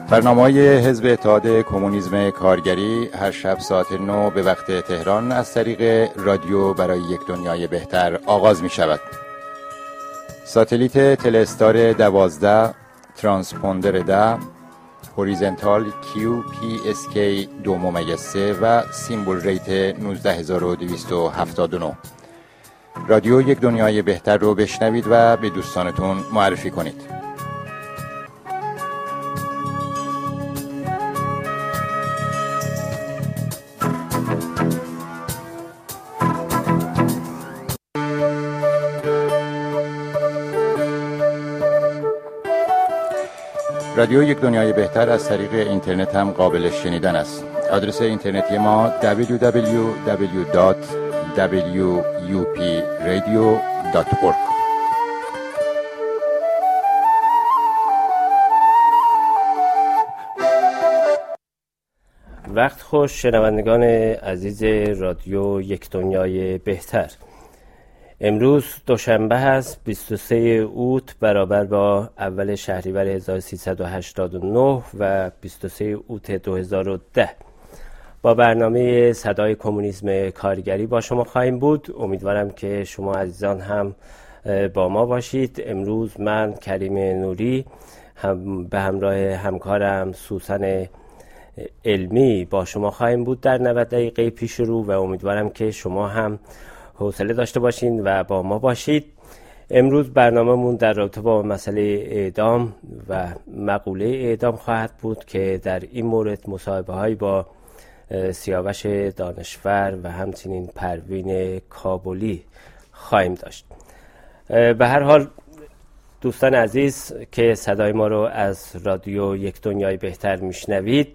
برنامه‌های حزب اتحاد کمونیسم کارگری هر شب ساعت 9 به وقت تهران از طریق رادیو برای یک دنیای بهتر آغاز می شود. ساتلیت تلستار 12، ترانسپوندر 10، هوریزنتال QPSK 2.3 و سیمبل ریت 19279. رادیو یک دنیای بهتر رو بشنوید و به دوستانتون معرفی کنید. رادیو یک دنیای بهتر از طریق اینترنت هم قابل شنیدن است. آدرس اینترنتی ما www.wupradio.org. وقت خوش شنوندگان عزیز رادیو یک دنیای بهتر. امروز دوشنبه هست، 23 اوت برابر با اول شهریور 1389 و 23 اوت 2010. با برنامه صدای کمونیسم کارگری با شما خواهیم بود. امیدوارم که شما عزیزان هم با ما باشید. امروز من کریم نوری به همراه همکارم سوسن علمی با شما خواهیم بود در 90 دقیقه پیش رو و امیدوارم که شما هم حوصله داشته باشین و با ما باشید. امروز برنامه‌مون در رابطه با مسئله اعدام و مقوله اعدام خواهد بود که در این مورد مصاحبه‌هایی با سیاوش دانشور و همچنین پروین کابلی خواهیم داشت. به هر حال دوستان عزیز که صدای ما رو از رادیو یک دنیای بهتر میشنوید،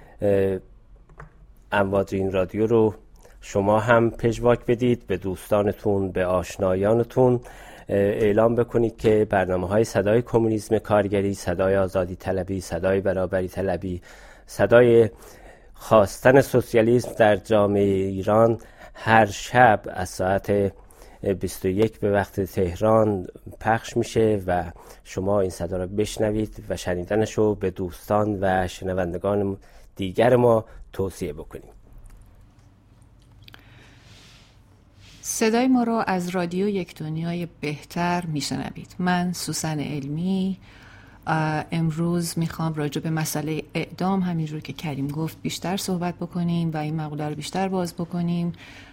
امواج این رادیو رو شما هم پژواک بدید به دوستانتون، به آشنایانتون اعلام بکنید که برنامه‌های صدای کمونیسم کارگری، صدای آزادی طلبی، صدای برابری طلبی، صدای خواستن سوسیالیسم در جامعه ایران هر شب از ساعت 21 به وقت تهران پخش میشه و شما این صدا را بشنوید و شنیدنش رو به دوستان و شنوندگان دیگر ما توصیه بکنید. صدای ما رو از رادیو یک دنیای بهتر میشنوید. من سوسن علمی امروز میخوام راجع به مسئله اعدام، همینجور که کریم گفت، بیشتر صحبت بکنیم و این مقوله رو بیشتر باز بکنیم.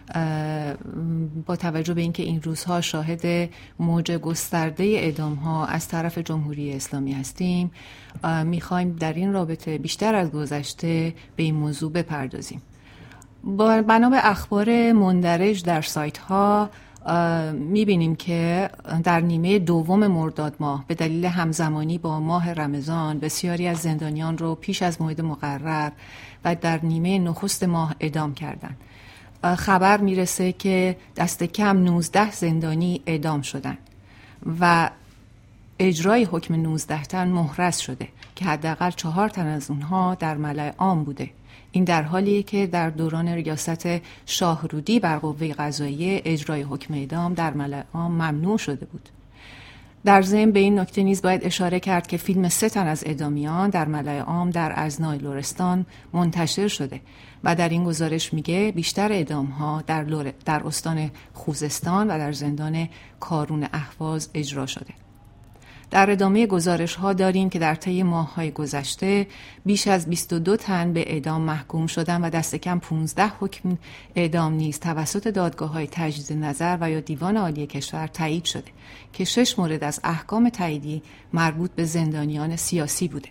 با توجه به اینکه این روزها شاهد موج گسترده اعدام ها از طرف جمهوری اسلامی هستیم، میخوایم در این رابطه بیشتر از گذشته به این موضوع بپردازیم. بنا به اخبار مندرج در سایت ها میبینیم که در نیمه دوم مرداد ماه به دلیل همزمانی با ماه رمضان بسیاری از زندانیان رو پیش از موعد مقرر و در نیمه نخست ماه اعدام کردند. خبر میرسه که دست کم 19 زندانی اعدام شدند و اجرای حکم 19 تن محرز شده که حداقل 4 تن از اونها در ملأ عام بوده. این در حالیه که در دوران ریاست شاهرودی بر قوه قضاییه اجرای حکم اعدام در ملأ عام ممنوع شده بود. در ضمن به این نکته نیز باید اشاره کرد که فیلم 3 تن از اعدامیان در ملأ عام در ازنای لرستان منتشر شده و در این گزارش میگه بیشتر اعدام‌ها در استان خوزستان و در زندان کارون اهواز اجرا شده. در ادامه گزارش ها داریم که در طی ماه‌های گذشته بیش از 22 تن به اعدام محکوم شدند و دست کم 15 حکم اعدام نیز توسط دادگاه‌های تجدید نظر و یا دیوان عالی کشور تایید شده که 6 مورد از احکام تاییدی مربوط به زندانیان سیاسی بوده.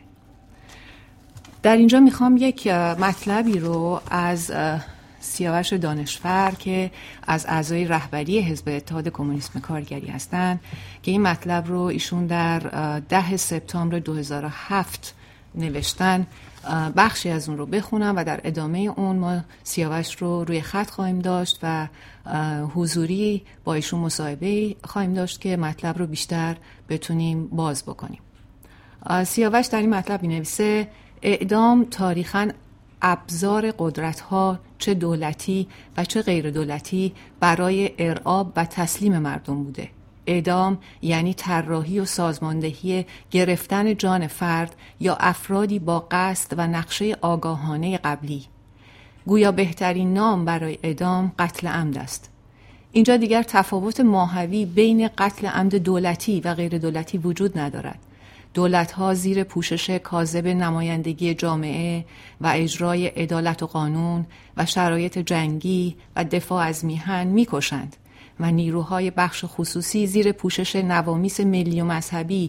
در اینجا میخوام یک مطلبی رو از سیاوش دانشور که از اعضای رهبری حزب اتحاد کمونیسم کارگری هستند که این مطلب رو ایشون در 10 سپتامبر 2007 نوشتن، بخشی از اون رو بخونم و در ادامه اون ما سیاوش رو روی خط خواهیم داشت و حضوری با ایشون مصاحبه خواهیم داشت که مطلب رو بیشتر بتونیم باز بکنیم. سیاوش در این مطلب می‌نویسه: اعدام تاریخاً ابزار قدرت‌ها چه دولتی و چه غیر دولتی برای ارعاب و تسلیم مردم بوده. اعدام یعنی طراحی و سازماندهی گرفتن جان فرد یا افرادی با قصد و نقشه آگاهانه قبلی. گویا بهترین نام برای اعدام قتل عمد است. اینجا دیگر تفاوت ماهوی بین قتل عمد دولتی و غیر دولتی وجود ندارد. دولت‌ها زیر پوشش کاذب نمایندگی جامعه و اجرای عدالت و قانون و شرایط جنگی و دفاع از میهن می‌کشند و نیروهای بخش خصوصی زیر پوشش نوامیس ملی و مذهبی،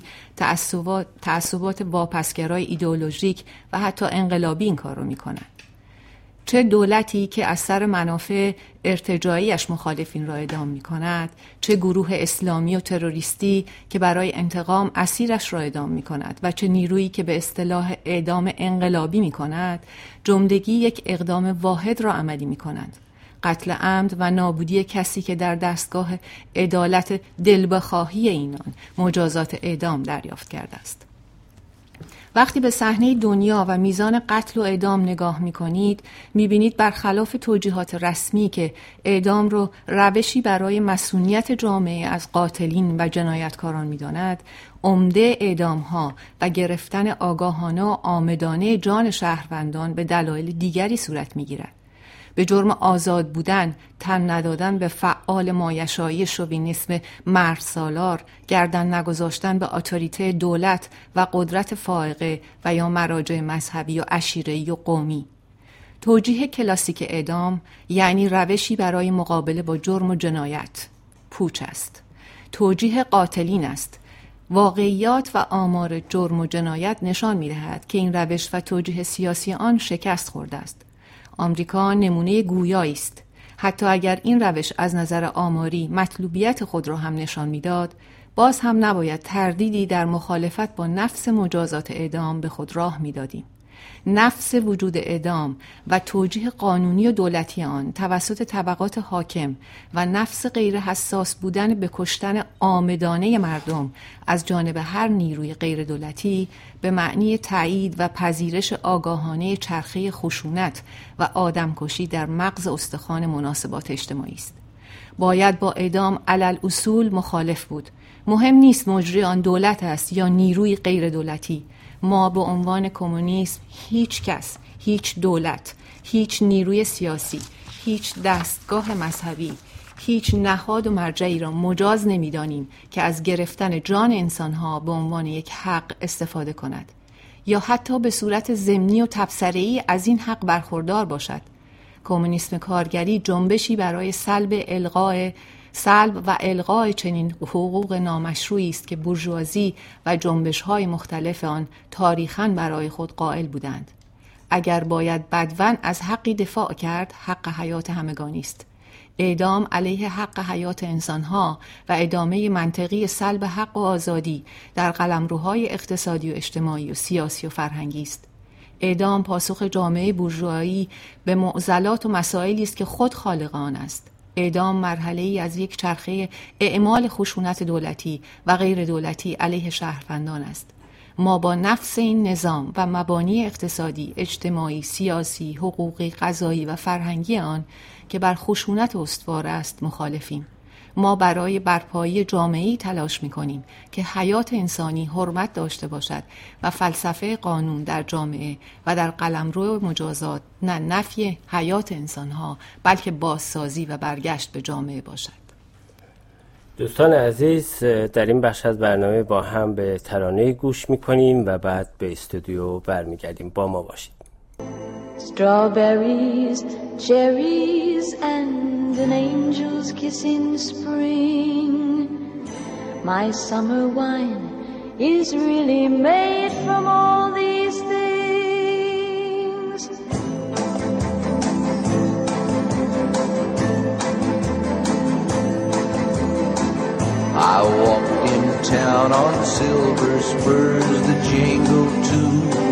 تعصبات واپسگرای ایدئولوژیک و حتی انقلابی این کار رو می‌کنند. چه دولتی که از سر منافع ارتجاعیش مخالفین را اعدام می کند، چه گروه اسلامی و تروریستی که برای انتقام اسیرش را اعدام می کند و چه نیرویی که به اصطلاح اعدام انقلابی می کند، جملگی یک اقدام واحد را عملی می کنند: قتل عمد و نابودی کسی که در دستگاه عدالت دلبخواهی اینان مجازات اعدام دریافت کرده است. وقتی به صحنه دنیا و میزان قتل و اعدام نگاه می‌کنید، می‌بینید برخلاف توجیهات رسمی که اعدام رو روشی برای مصونیت جامعه از قاتلین و جنایتکاران می‌داند، عمده اعدام‌ها و گرفتن آگاهانه و عامدانه جان شهروندان به دلایل دیگری صورت می‌گیرد. به جرم آزاد بودن، تن ندادن به فعال مایشایی شوینیسم مرسالار، گردن نگذاشتن به اتوریته دولت و قدرت فائقه و یا مراجع مذهبی و عشیره‌ای و قومی. توجیه کلاسیک اعدام یعنی روشی برای مقابله با جرم و جنایت، پوچ است. توجیه قاتلین است. واقعیات و آمار جرم و جنایت نشان می‌دهد که این روش و توجیه سیاسی آن شکست خورده است. آمریکا نمونه گویایی است. حتی اگر این روش از نظر آماری مطلوبیت خود را هم نشان میداد، باز هم نباید تردیدی در مخالفت با نفس مجازات اعدام به خود راه میدادیم. نفس وجود اعدام و توجیه قانونی و دولتی آن توسط طبقات حاکم و نفس غیر حساس بودن به کشتن عامدانه مردم از جانب هر نیروی غیر دولتی به معنی تایید و پذیرش آگاهانه چرخه خشونت و آدمکشی در مغز استخوان مناسبات اجتماعی است. باید با اعدام علل اصول مخالف بود. مهم نیست مجری آن دولت است یا نیروی غیر دولتی. ما به عنوان کمونیسم هیچ کس، هیچ دولت، هیچ نیروی سیاسی، هیچ دستگاه مذهبی، هیچ نهاد و مرجعی را مجاز نمی‌دانیم که از گرفتن جان انسانها به عنوان یک حق استفاده کند یا حتی به صورت ضمنی و تبصره‌ای از این حق برخوردار باشد. کمونیسم کارگری جنبشی برای سلب و الغای چنین حقوق نامشروعی است که بورژوازی و جنبش‌های مختلف آن تاریخاً برای خود قائل بودند. اگر باید بدون از حقی دفاع کرد، حق حیات همگانی است. اعدام علیه حق حیات انسانها و ادامه منطقی سلب حق و آزادی در قلمروهای اقتصادی و اجتماعی و سیاسی و فرهنگی است. اعدام پاسخ جامعه بورژوایی به معضلات و مسائلی است که خود خالق آن است. اعدام مرحله‌ای از یک چرخه اعمال خشونت دولتی و غیر دولتی علیه شهروندان است. ما با نفس این نظام و مبانی اقتصادی، اجتماعی، سیاسی، حقوقی، قضایی و فرهنگی آن که بر خشونت استوار است مخالفیم. ما برای برپایی جامعه‌ای تلاش می‌کنیم که حیات انسانی حرمت داشته باشد و فلسفه قانون در جامعه و در قلمرو مجازات نه نفی حیات انسان‌ها بلکه بازسازی و برگشت به جامعه باشد. دوستان عزیز، در این بخش از برنامه با هم به ترانه گوش می‌کنیم و بعد به استودیو برمیگردیم. با ما باشید. Strawberries, cherries, and an angel's kiss in spring. My summer wine is really made from all these things. I walked in town on silver spurs that jingle too.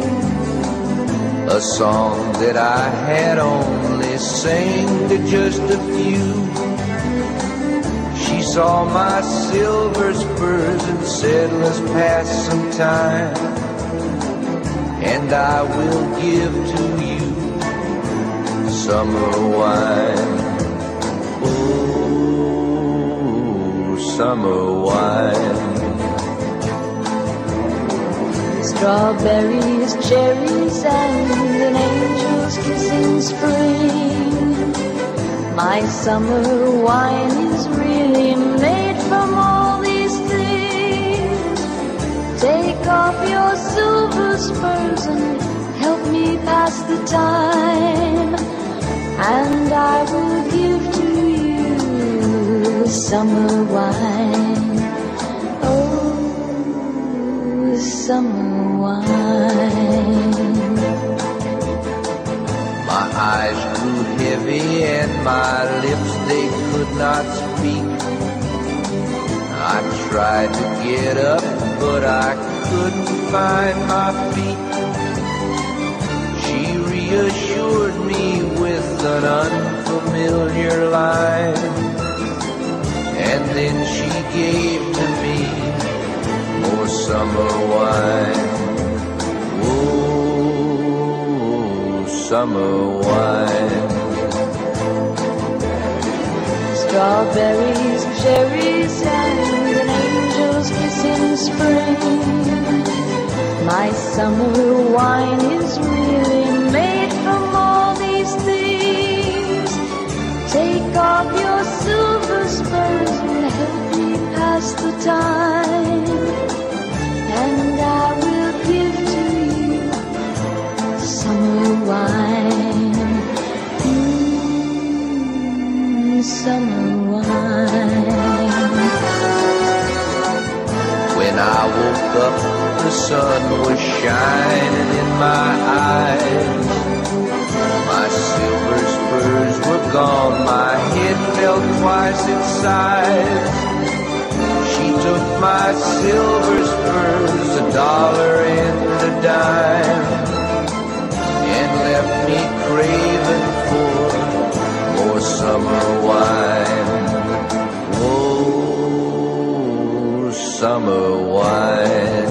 A song that I had only sang to just a few. She saw my silver spurs and said, let's pass some time, and I will give to you summer wine. Oh, summer wine. Strawberries, cherries, and an angel's kiss in spring. My summer wine is really made from all these things. Take off your silver spurs and help me pass the time, and I will give to you summer wine. Oh, summer wine. My eyes grew heavy and my lips, they could not speak. I tried to get up, but I couldn't find my feet. She reassured me with an unfamiliar line, and then she gave to me more summer wine. Oh, summer wine. Strawberries, cherries, and an angel's kiss in spring. My summer wine is really made from all these things. Take off your silver spurs and help me pass the time, and I will give to you summer wine. Summer wine. When I woke up, the sun was shining in my eyes. My silver spurs were gone, my head felt twice its size. She took my silver spurs, $1 and a dime, and left me craving for more summer wine. Oh, summer wine.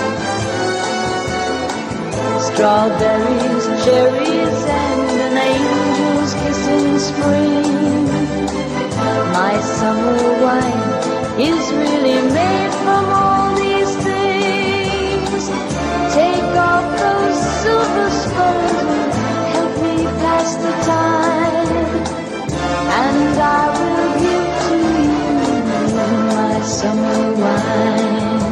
Strawberries, cherries, and an angel's kiss in spring. My summer wine is really made from all these things. Take off those silver spurs and help me pass the time, and I will give to you my summer wine.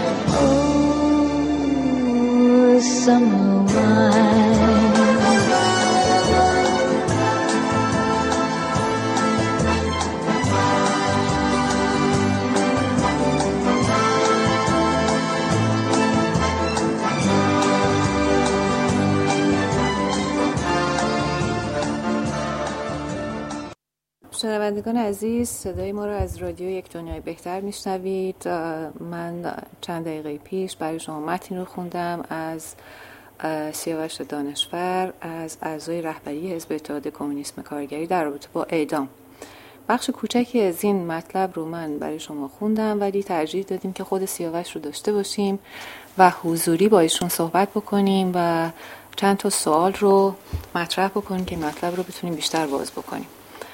Oh, summer wine. شنوندگان عزیز، صدای ما رو از رادیو یک دنیای بهتر میشنوید. من چند دقیقه پیش برای شما متنی رو خوندم از سیاوش دانشور، از اعضای رهبری حزب اتحاد کمونیسم کارگری در رابطه با اعدام. بخش کوچکی از این مطلب رو من برای شما خوندم، ولی ترجیح دادیم که خود سیاوش رو داشته باشیم و حضوری با ایشون صحبت بکنیم و چند تا سوال رو مطرح بکنیم که مطلب رو بتونیم بیشتر باز بکنیم.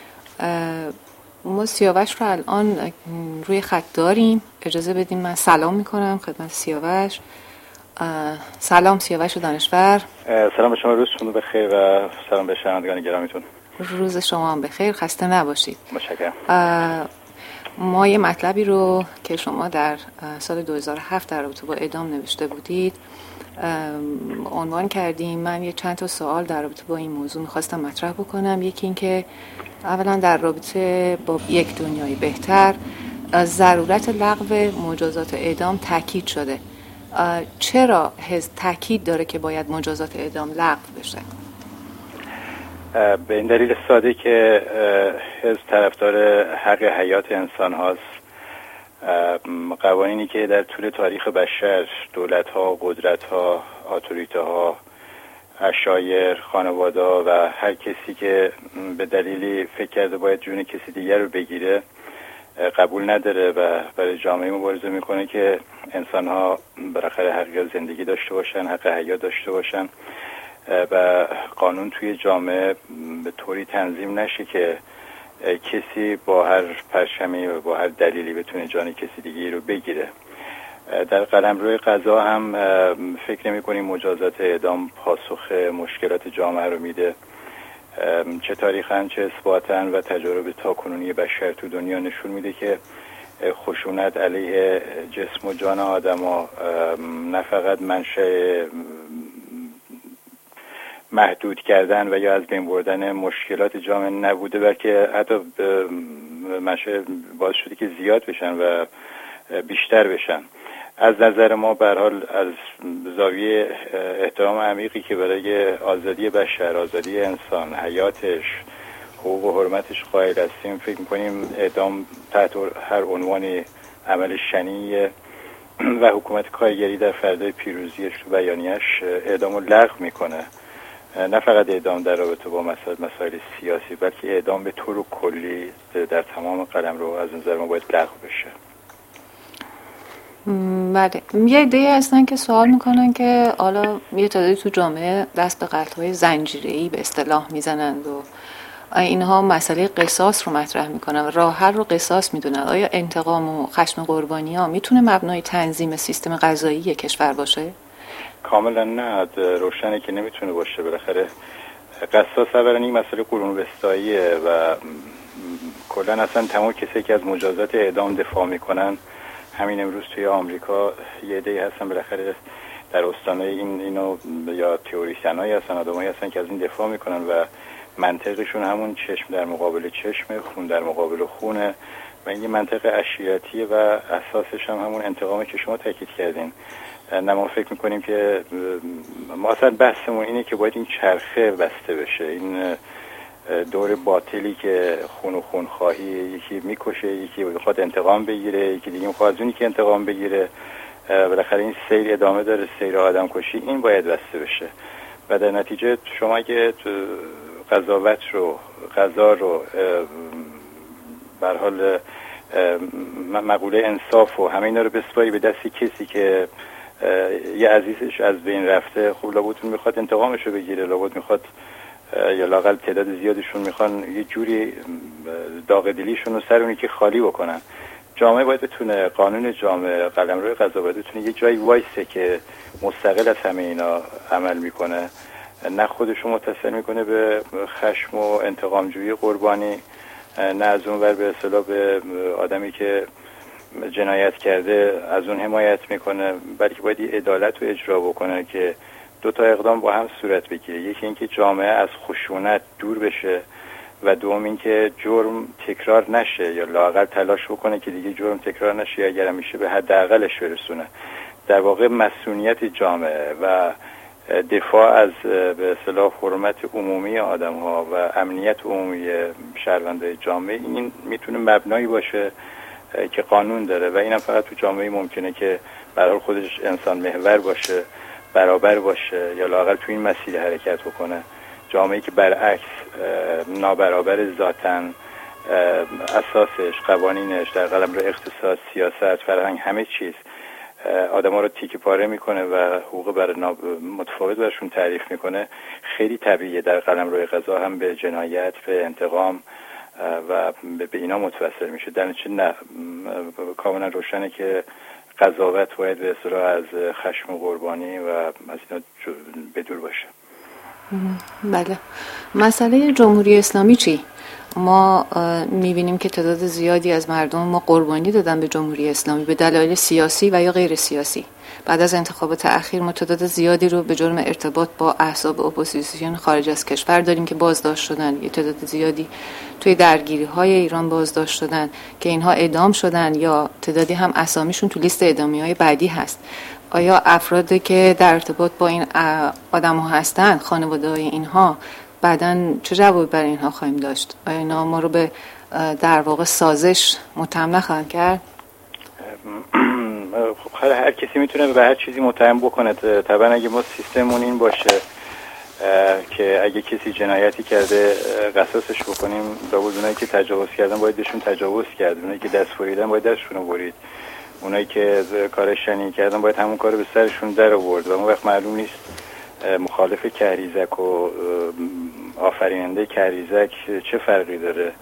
ما سیاوش رو الان روی خط داریم. اجازه بدیم من سلام میکنم خدمت سیاوش. سلام سیاوش دانشور. سلام به شما، روزتون بخیر و سلام به شنوندگان گرامیتون. روز شما هم بخیر، خسته نباشید. متشکرم. ما یه مطلبی رو که شما در سال 2007 در رابطه با اعدام نوشته بودید عنوان کردیم. من یه چند تا سوال در رابطه با این موضوع میخواستم مطرح بکنم. یکی این که اولا در رابطه با یک دنیای بهتر از ضرورت لغو مجازات اعدام تاکید شده. چرا حزب تاکید داره که باید مجازات اعدام لغو بشه؟ به این دلیل ساده که حزب طرفدار حق حیات انسان هاست. قوانینی که در طول تاریخ بشر دولت ها، قدرت ها، اتوریته ها، عشایر، خانواده و هر کسی که به دلیلی فکر کرده باید جون کسی دیگر رو بگیره قبول نداره و برای جامعه مبارزه میکنه که انسان ها بالاخره حق زندگی داشته باشن، حق حیات داشته باشن و قانون توی جامعه به طوری تنظیم نشه که کسی با هر پرچمی و با هر دلیلی بتونه جان کسی دیگه رو بگیره. در قلمرو قضا هم فکر نمی کنیم مجازات اعدام پاسخ مشکلات جامعه رو میده. چه تاریخاً چه اثباتاً و تجارب تاکنونی بشر تو دنیا نشون میده که خشونت علیه جسم و جان آدم‌ها نه فقط منشأ محدود کردن و یا از بین بردن مشکلات جامعه نبوده، بلکه حتی منشأ باعث شده که زیاد بشن و بیشتر بشن. از نظر ما به هر حال از زاویه احترام عمیقی که برای آزادی بشر، آزادی انسان، حیاتش، حقوق و حرمتش قائل هستیم، فکر می‌کنیم اعدام تحت هر عنوان عمل شنیع و حکومت کارگری در فردای پیروزیش و بیانیه‌اش اعدام رو لغو میکنه. نه فقط اعدام در رابطه با مسائل سیاسی، بلکه اعدام به طور کلی در تمام قلمرو از نظر ما باید لغو بشه. بله، یه عده‌ای هستن که سوال میکنن که حالا یه تعدادی تو جامعه دست به قتل‌های زنجیره‌ای به اصطلاح میزنند و اینها مسئله قصاص رو مطرح میکنن، راه حل رو قصاص میدونن. آیا انتقام و خشم قربانی‌ها میتونه مبنای تنظیم سیستم قضایی کشور باشه؟ کاملا نه، روشنه که نمیتونه باشه. بالاخره قصاص اولا این مسئله قرون وسطاییه و کلا اصلا تمام کسی که از مجازات اعدام دفاع میکنن، همین امروز توی آمریکا یه عده‌ای هستن بالاخره در استانای اینو یا تئوریسینایی هستن، آدمایی هستن که از این دفاع میکنن و منطقشون همون چشم در مقابل چشم، خون در مقابل خونه و این منطق عشیرتیه و اساسش هم همون انتقامه که شما تاکید کردین. نه ما فکر میکنیم که ما اصلا بحثمون اینه که باید این چرخه بسته بشه، این دور باطلی که خون و خون خواهی، یکی میکشه، یکی میخواد انتقام بگیره، یکی دیگه میخواد از اونی که انتقام بگیره، بالاخره این سیر ادامه داره، سیر آدم کشی، این باید بسته بشه و در نتیجه شما اگه قضا رو به هر حال مقوله انصاف و همه اینا رو بسپاری به دستی کسی که یه عزیزش از بین رفته، خب لابد میخواد انتقامش رو بگیره، لابد میخواد یا لااقل تعداد زیادشون میخوان یه جوری داغ دلیشون رو سر اونی که خالی بکنن. جامعه باید بتونه، قانون جامعه، قلمرو قضا باید بتونه یه جایی وایسه که مستقل از همه اینا عمل میکنه، نه خودشو متصل میکنه به خشم و انتقامجویی قربانی، نه از اون ور به اصطلاح به آدمی که جنایت کرده از اون حمایت میکنه، بلکه باید یه عدالت رو اجرا بکنه که دو تا اقدام با هم صورت بگیره. یکی اینکه جامعه از خشونت دور بشه و دوم اینکه جرم تکرار نشه یا لااقل تلاش بکنه که دیگه جرم تکرار نشه یا اگر میشه به حداقلش برسونه. در واقع مسئولیت جامعه و دفاع از به اصطلاح حرمت عمومی آدم‌ها و امنیت عمومی شهروندان جامعه، این میتونه مبنایی باشه که قانون داره و اینم فقط تو جامعه ممکنه که برای خودش انسان محور باشه، برابر باشه یا لااقل تو این مسیر حرکت بکنه. جامعه‌ای که برعکس نابرابر ذاتاً، اساسش، قوانینش، در قلمرو اقتصاد، سیاست، فرهنگ، همه چیز آدم‌ها رو تیکه پاره میکنه و حقوق برای متفاوت برشون تعریف میکنه، خیلی طبیعیه در قلمرو قضا هم به جنایت، به انتقام و به اینا متوسل میشه. در نتیجه نه، کاملا روشنه که قضاوت باید به اصطلاح از خشم و قربانی و از اینا بدور باشه. بله. مسئله جمهوری اسلامی چی؟ ما میبینیم که تعداد زیادی از مردم ما قربانی دادن به جمهوری اسلامی به دلایل سیاسی و یا غیر سیاسی. بعد از انتخابات اخیر ما تعداد زیادی رو به جرم ارتباط با احزاب اپوزیسیون خارج از کشور داریم که بازداشت شدن. یه تعداد زیادی توی درگیری‌های ایران بازداشت شدن که اینها اعدام شدن یا تعدادی هم اسامیشون تو لیست اعدامی‌های بعدی هست. آیا افرادی که در ارتباط با این آدم‌ها هستن، خانواده‌های اینها، بعداً چه جوابی برای اینها خواهیم داشت؟ آیا اینا ما رو به در واقع سازش متهم نخواهند کرد؟ هر کسی میتونه به هر چیزی متهم بکنه. طبعا اگه ما سیستممون این باشه که اگه کسی جنایتی کرده قصاصش بکنیم، لابد اونایی که تجاوز کردن باید بهشون تجاوز کرد، اونایی که دست بریدن باید دستشون رو برید، اونایی که کار شنیع کردن باید همون کارو به سرشون در آورد و اون وقت معلوم نیست مخالف کهریزک و آفریننده کهریزک چه فرقی داره.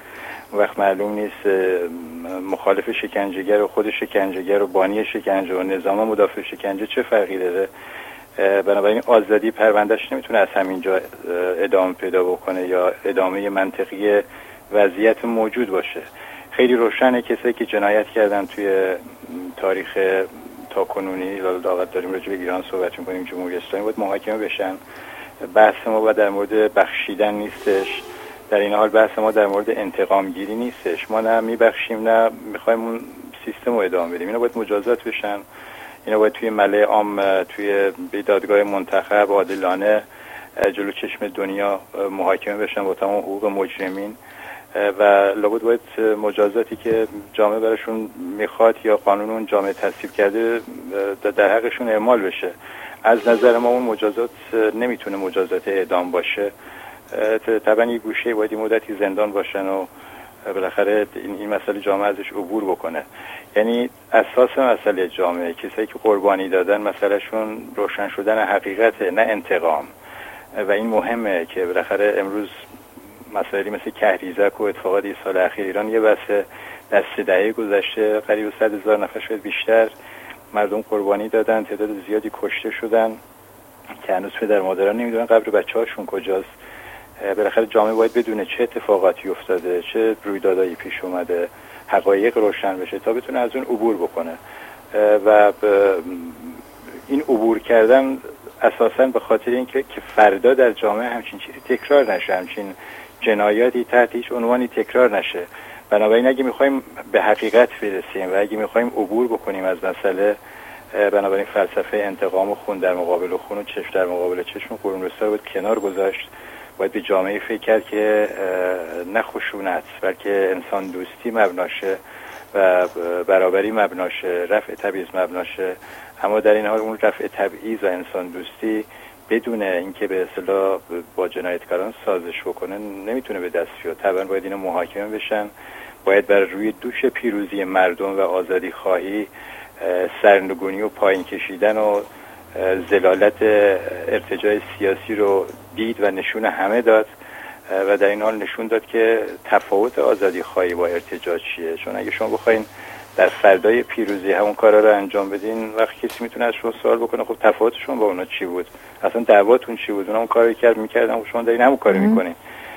وقت معلوم نیست مخالف شکنجهگر و خود شکنجهگر و بانی شکنجه و نظام مدافع شکنجه چه فرقی داره. بنابراین آزادی پروندهش نمیتونه از همینجا ادامه پیدا بکنه یا ادامه منطقی وضعیت موجود باشه. خیلی روشنه کسایی که جنایت کردن توی تاریخ تاکنونی، لااقل داریم راجع به ایران صحبت می‌کنیم، جمهوری اسلامی، باید محاکمه بشن. بحث ما در مورد بخشیدن نیستش، در این حال بحث ما در مورد انتقام گیری نیستش. ما نه میبخشیم نه میخوایم اون سیستم رو ادامه بدیم. اینا باید مجازات بشن، اینا باید توی ملأ عام، توی دادگاه منتخب عادلانه جلو چشم دنیا محاکمه بشن با تمام حقوق مجرمین و لابد باید مجازاتی که جامعه براشون میخواد یا قانون اون جامعه تصویب کرده در حقشون اعمال بشه. از نظر ما اون مجازات نمیتونه مجازات اعدام باشه. طبعا یک گوشه باید این مدتی زندان باشن و بالاخره این مسئله جامعه ازش عبور بکنه. یعنی اساس مسئله جامعه، کسایی که قربانی دادن مسئلهشون روشن شدن حقیقته نه انتقام. و این مهمه که بالاخره امروز مسائلی مثل کهریزک و اتفاقات سال اخیر ایران یه بسه در 3 دهه گذشته قریب 100,000 نفر شاید بیشتر مردم قربانی دادن، تعداد زیادی کشته شدن که هنوز پدر مادران نمیدونن قبر بچه‌هاشون کجاست. بالاخره جامعه باید بدونه چه اتفاقاتی افتاده، چه رویدادهایی پیش اومده، حقایق روشن بشه تا بتونه از اون عبور بکنه. و این عبور کردن اساساً به خاطر اینکه فردا در جامعه همچین چیزی تکرار نشه، همچین جنایاتی تحت هیچ عنوانی تکرار نشه. بنابراین اگه میخوایم به حقیقت برسیم و اگه میخوایم عبور بکنیم از مسئله، بنابراین فلسفه انتقام و خون در مقابل خون و چشم در مقابل چشم قرون وسطا باید کنار گذاشت. باید به جامعه فکر کرد که نه خشونت بلکه انسان دوستی مبناشه و برابری مبناشه، رفع تبعیض مبناشه. اما در این حال اون رفع تبعیض و انسان دوستی بدون اینکه به اصطلاح با جنایتکاران سازش بکنه نمیتونه به دست بیاد. طبعا باید اینا محاکمه بشن، باید بر روی دوش پیروزی مردم و آزادی خواهی سرنگونی و پایین کشیدن و ذلالت ارتجاع سیاسی رو دید و نشون همه داد و در این حال نشون داد که تفاوت آزادی خواهی با ارتجاع چیه. چون اگه شما بخواین در فردای پیروزی همون کارا رو انجام بدین، وقتی کسی میتونه از شما سوال بکنه خب تفاوت شما با اونا چی بود، اصلا دعواتون چی بود، اونا اون کاری میکردن شما دارین همون کارو میکنین.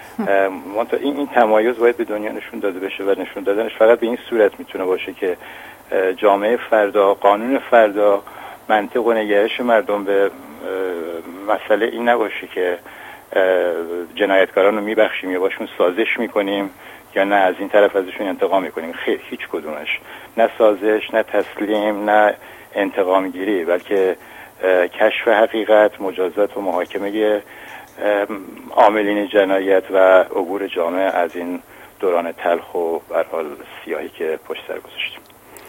این تمایز باید به دنیا نشون داده بشه و نشون دادنش فقط به این صورت میتونه باشه که جامعه فردا، قانون فردا، منطق و نگرش مردم به مسئله این نباشه که جنایتکاران رو میبخشیم یا باشون سازش میکنیم یا نه از این طرف ازشون انتقام میکنیم. خیر، هیچ کدومش، نه سازش، نه تسلیم، نه انتقام گیری، بلکه کشف حقیقت، مجازات و محاکمه عاملین جنایت و عبور جامعه از این دوران تلخ و به هر حال سیاهی که پشت سر گذاشتیم.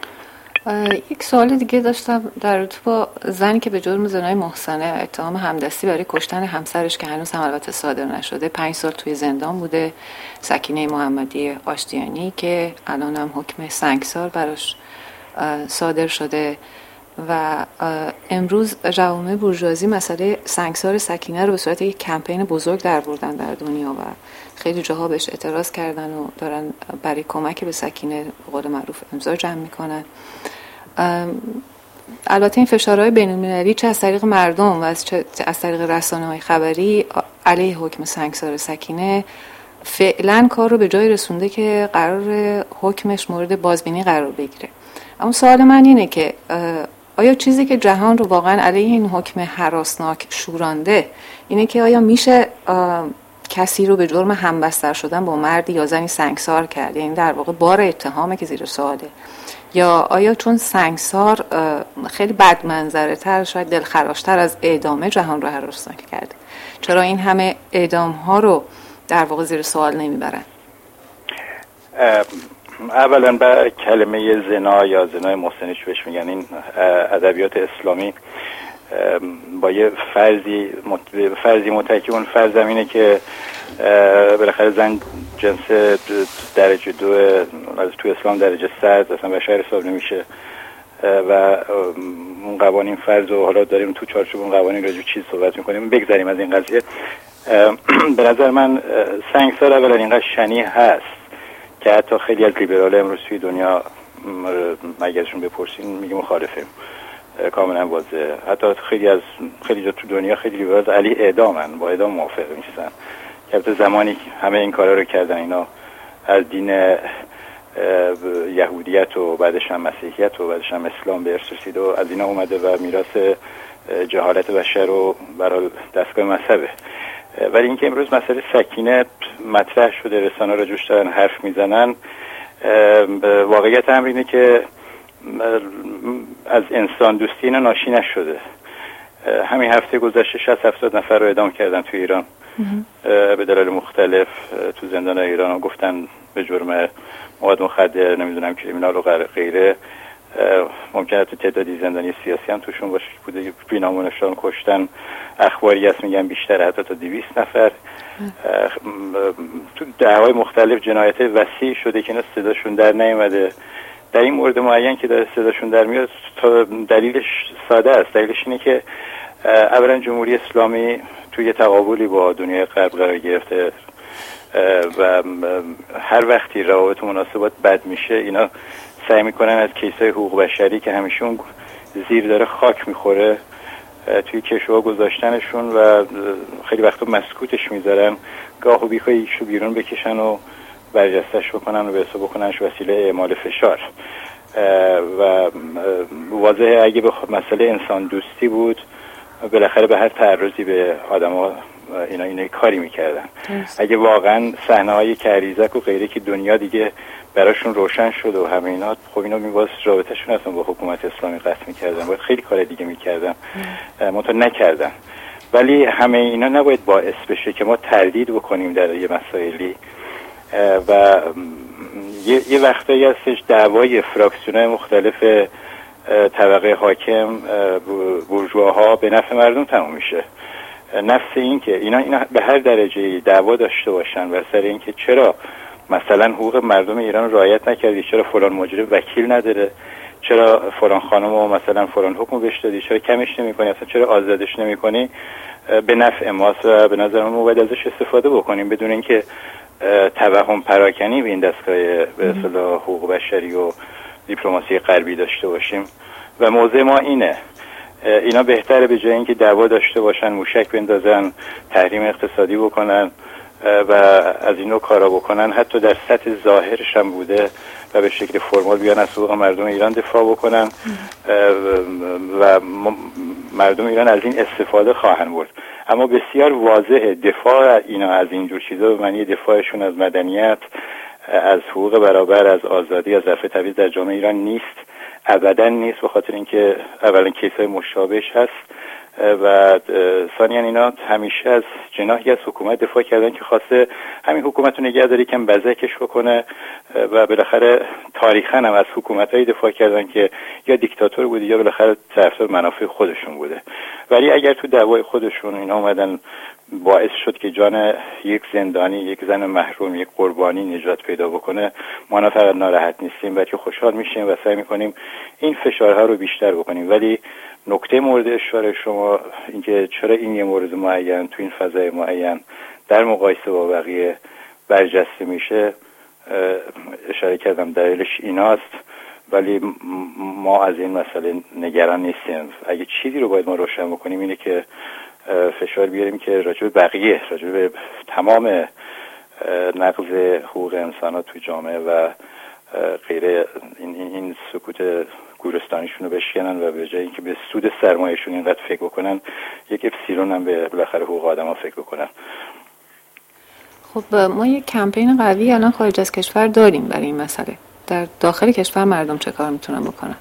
یک سوال دیگه داشتم در رابطه با زنی که به جرم زنای محصنه اتهام همدستی برای کشتن همسرش که هنوز هم البته صادر نشده 5 سال توی زندان بوده، سکینه محمدی آشتیانی، که الان هم حکم سنگسار براش صادر شده و امروز جوامع بورژوازی مسئله سنگسار سکینه رو به صورت یک کمپین بزرگ در بردن در دنیا و خیلی جاها بهش اعتراض کردن و دارن برای کمک به سکینه به قول معروف امضا جمع میکنن. البته این فشارهای بین‌المللی چه از طریق مردم و چه از طریق رسانه‌های خبری علیه حکم سنگسار سکینه فعلا کار رو به جای رسونده که قرار حکمش مورد بازبینی قرار بگیره. اما سوال من اینه که آیا چیزی که جهان رو واقعا علیه این حکم هراسناک شورانده اینه که آیا میشه کسی رو به جرم همبستر شدن با مردی یا زنی سنگسار کرد؟ یعنی در واقع بار اتهامه که زیر سواله، یا آیا چون سنگسار خیلی بد منظره تر، شاید دلخراشتر از اعدامه جهان رو هراسناک کرده، چرا این همه اعدام ها رو در واقع زیر سوال نمیبرن؟ اولا به کلمه زنا یا زنای محسنی چی بهش میگن، این ادبیات اسلامی با یه فرضی متکی، اون فرض اینه که بالاخره زن جنس درجه 2 از تو اسلام درجه 100 اصلا بشر حساب نمیشه و اون قوانین فرض و حالا داریم تو چارچوب اون قوانین راجع به چیز صحبت میکنیم. بگذاریم از این قضیه. به نظر من سنگسار اولا اینقدر شنیع هست که حتی خیلی از لیبرال امروز توی دنیا مگرشون بپرسین میگه مخالفه، کاملا واضحه. حتی خیلی جا تو دنیا خیلی لیبرال علی اعدامن، با اعدام موافق میشن. که البته زمانی همه این کارا رو کردن اینا از دین یهودیت و بعدش هم مسیحیت و بعدش هم اسلام به ارث رسید و از اینا اومده و میراث جهالت بشر رو برای دستگاه مذهبه. ولی اینکه امروز مسئله سکینه مطرح شده، رسانه‌ها راجعش دارن حرف میزنن، واقعیت امر اینه که از انسان دوستی اینا ناشی نشده. همین هفته گذشته 60-70 نفر رو اعدام کردن تو ایران به دلایل مختلف تو زندان ایران، گفتن به جرم مواد مخدر، نمیدونم کریمینال و غیره. ممکنه تو تعدادی زندانی سیاسی هم توشون باشه بوده، بی‌نامونشون کشتن. اخباری هست میگن بیشتر، حتی تا 200 نفر. تو دعوای مختلف جنایت وسیع شده که اینا صداشون در نیامده. در این مورد معین که داره صداشون در میاد، دلیلش ساده است. دلیلش اینه که اولا جمهوری اسلامی توی تقابلی با دنیای غرب قرار گرفته و هر وقتی روابط و مناسبات بد میشه اینا سعی میکنن از کیسای حقوق بشری که همیشه اون زیر داره خاک میخوره توی کشوها گذاشتنشون و خیلی وقتا مسکوتش میذارن، گاه و بیخواه یکشو بیرون بکشن و برجستش بکنن و به حساب بکننش وسیله اعمال فشار. و واضحه اگه به مسئله انسان دوستی بود بالاخره به هر تعرضی به آدما اینا کاری میکردن. اگه واقعا صحنه‌های کریزک و غیره که دنیا دیگه براشون روشن شد و همه اینا، خب اینا میواس رابطه‌شون اصلا با حکومت اسلامی قطع میکردن، باید خیلی کار دیگه میکردن، منتها نکردن. ولی همه اینا نباید باعث بشه که ما تردید بکنیم در یه مسائلی و یه وقتایی هستش دعوای فراکسیون‌های مختلف طبقه حاکم، بورژواها به نفع مردم تموم میشه. نفس این که اینا به هر درجه دعوا داشته باشن و سر این که چرا مثلا حقوق مردم ایران رعایت نکردی، چرا فلان مجرم وکیل نداره، چرا فلان خانمو مثلا فلان حکم بهش دادی، چرا کمش نمی‌کنی، اصلا چرا آزادش نمی‌کنی، به نفع ماست و به نظر من باید ازش استفاده بکنیم بدون اینکه توهم پراکنی به این دستگاه به اصطلاح حقوق بشری و دیپلماسی غربی داشته باشیم. و موضع ما اینه، اینا بهتره به جای اینکه دعوا داشته باشن، موشک بندازن، تحریم اقتصادی بکنن و از این نوع کارا بکنن، حتی در سطح ظاهرش هم بوده و به شکل فرمال بیان از حقوق مردم ایران دفاع بکنن و مردم ایران از این استفاده خواهند برد. اما بسیار واضحه دفاع اینا از اینجور چیزا به معنی دفاعشون از مدنیت، از حقوق برابر، از آزادی، از رفع تبعیض در جامعه ایران نیست، ابدا نیست، به خاطر اینکه اولا کیسای مشابهش هست و ثانیاً اینا همیشه از جناحی از حکومت دفاع کردن که خواسته همین حکومت رو نگه داره، کم بزکش بکنه و بالاخره تاریخاً هم از حکومتایی دفاع کردن که یا دیکتاتور بوده یا بالاخره طرفدار منافع خودشون بوده. ولی اگر تو دعوای خودشون اینا اومدن باعث شد که جان یک زندانی، یک زن محروم، یک قربانی نجات پیدا بکنه، ما نه فقط ناراحت نیستیم بلکه خوشحال میشیم و سعی میکنیم این فشارها رو بیشتر بکنیم. ولی نکته مورد اشاره شما اینکه چرا این یه مورد معین تو این فضای معین در مقایسه با بقیه برجسته میشه، اشاره کردم دلیلش ایناست. ولی ما از این مسئله نگران نیستیم. اگه چیزی رو باید ما روشن بکنیم اینه که فشار بیاریم که راجع به بقیه، راجع به تمام نقض حقوق انسانات تو جامعه و غیره این سکوت گورستانیشون رو بشکنن و به جای اینکه به سود سرمایه‌شون اینقدر فکر بکنن، یک اپسیلون هم به بالاخره حقوق آدم‌ها فکر بکنن. خب ما یک کمپین قوی الان خارج از کشور داریم برای این مسئله. در داخل کشور مردم چه کار میتونن بکنن؟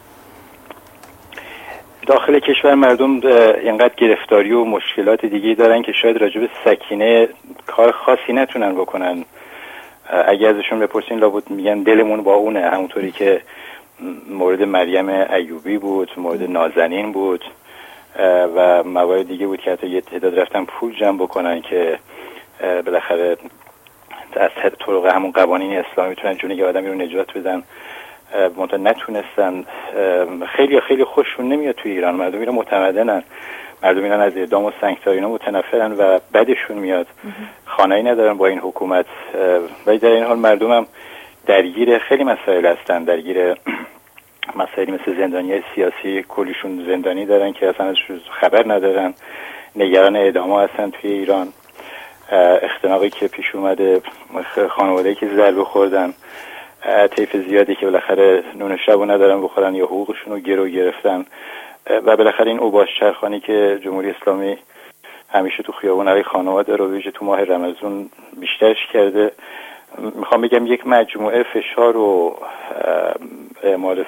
داخل کشور مردم اینقدر گرفتاری و مشکلات دیگه دارن که شاید راجع به سکینه کار خاصی نتونن بکنن. اگه ازشون بپرسین لابد میگن دلمون با اونه، همونطوری که مورد مریم ایوبی بود، مورد نازنین بود و موارد دیگه بود که حتی یه تعداد رفتن پول جمع بکنن که بالاخره از طرق همون قوانین اسلامی میتونن جون یه آدمی رو نجات بدن، منتها نتونستن. خیلی خوششون نمیاد توی ایران. مردم ایران متمدنن، مردم ایران از اعدام و سنگساری اینا متنفرن و بدشون میاد، خانه‌ای ندارن با این حکومت. ولی در این حال مردم هم درگیر خیلی مسائل هستن، درگیر مسائلی مثل زندانی سیاسی، کلیشون زندانی دارن که اصلا ازش خبر ندارن، نگران اعدام هستن توی ایران، اختناقی که پیش اومده، خانواده‌ای که ضربه خوردن، طیف زیادی که بالاخره نون شبو ندارن بخورن یا حقوقشون رو گرو گرفتن و بالاخره این اوباش چرخانی که جمهوری اسلامی همیشه تو خیابون‌های خانواده رو ویژه تو ماه رمضان بیشترش کرده. میخوام بگم یک مجموعه فشار و اعمال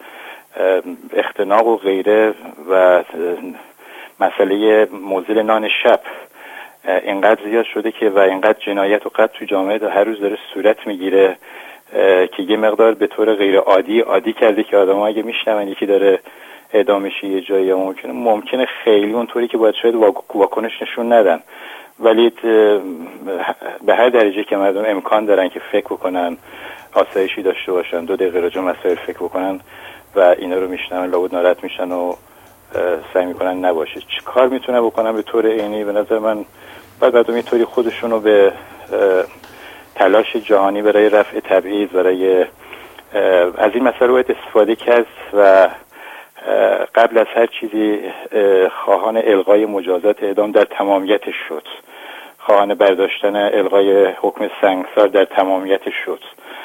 اختناق و غیره و مسئله موزل نان شب اینقدر زیاد شده که و اینقدر جنایت و قتل تو جامعه هر روز داره صورت میگیره که یه مقدار به طور غیر عادی کرده که آدم‌ها اگه میشنون یکی داره اعدام میشه یه جایی ممکنه خیلی اونطوری که باید شاید واکنش نشون ندن، ولی به هر درجه که مردم امکان دارن که فکر بکنن، آسایشی داشته باشن، 2 دقیقه راجع به مسائل فکر بکنن و اینا رو میشنون لابد ناراحت میشن و سعی میکنن نباشه. چی کار میتونه بکنن به طور عینی؟ به نظر من باید مردم اینطوری خودشون رو به تلاش جهانی برای رفع تبعیض، برای از این مسئله باید استفاده کرد و قبل از هر چیزی خواهان الغای مجازات اعدام در تمامیتش شد، خواهان برداشتن الغای حکم سنگسار در تمامیتش شد،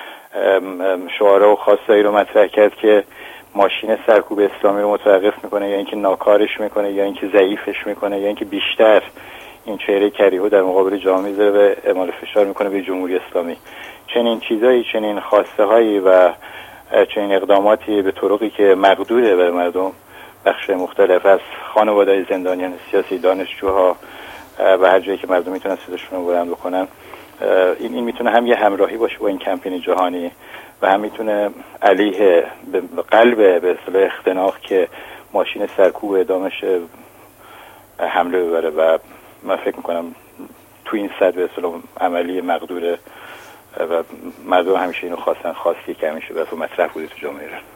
شعارها و خواستایی رو مطرح کرد که ماشین سرکوب اسلامی رو متوقف میکنه یا اینکه ناکارش میکنه یا اینکه ضعیفش میکنه یا اینکه بیشتر این چهره کریهو در مقابل جامعه میذاره و اعمال فشار میکنه به جمهوری اسلامی. چنین چیزایی، چنین خواسته هایی و چنین اقداماتی به طرقی که مقدوره برای مردم بخش مختلف از خانواده‌های زندانیان سیاسی، دانشجوها و هر جایی که مردم میتونن صداشون رو بلند بکنن، این میتونه هم یه همراهی باشه با این کمپین جهانی و هم میتونه علیه به قلب به اصطلاح اختناق که ماشین سرکوب اعدامش حمله ببره و من فکر میکنم تو این صد به اصطلاح عملی مقدوره و مردم همیشه اینو خواستی که همیشه به مطرح بوده تو جامعه ایران.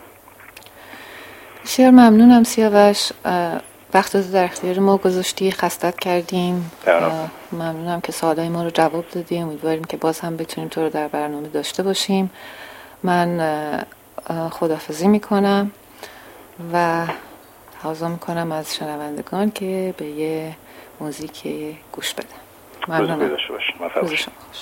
بسیار ممنونم سیاوش، وقتت در اختیار ما گذاشتی، خستت کردیم. ممنونم که سوالای ما رو جواب دادی. امیدواریم که باز هم بتونیم تو رو در برنامه داشته باشیم. من خداحافظی میکنم و تقاضا میکنم از شنوندگان که به یه موزیک گوش بدن. ممنونم. روز شما خوش.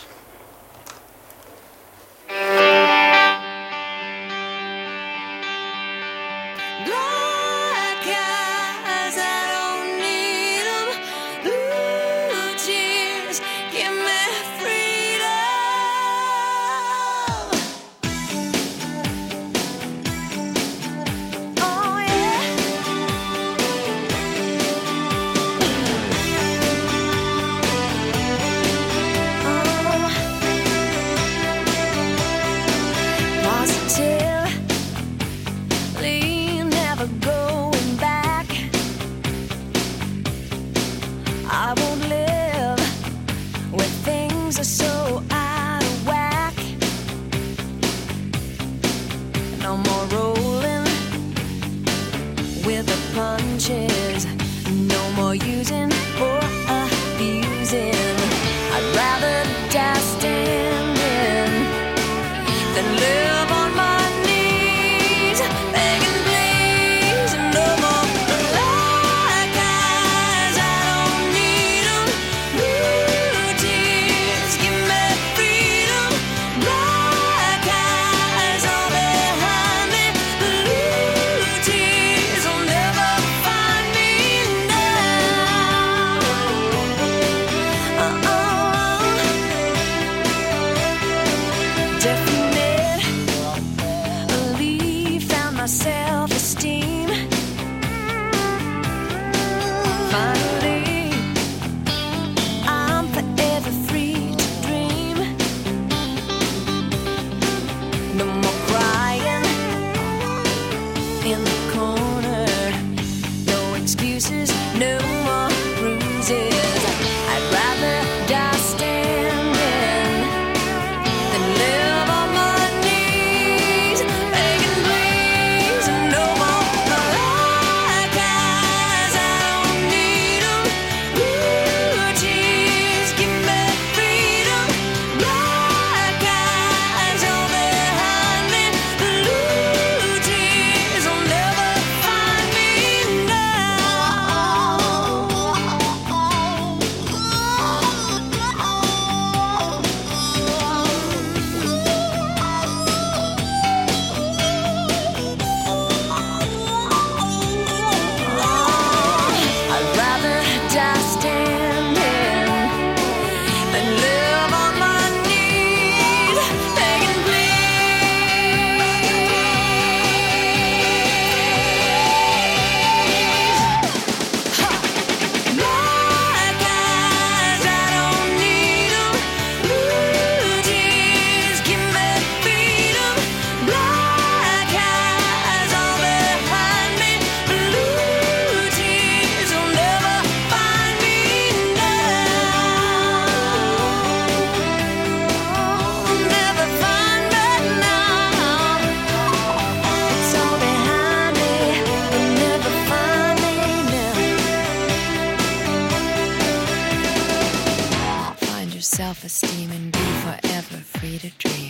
self-esteem and be forever free to dream.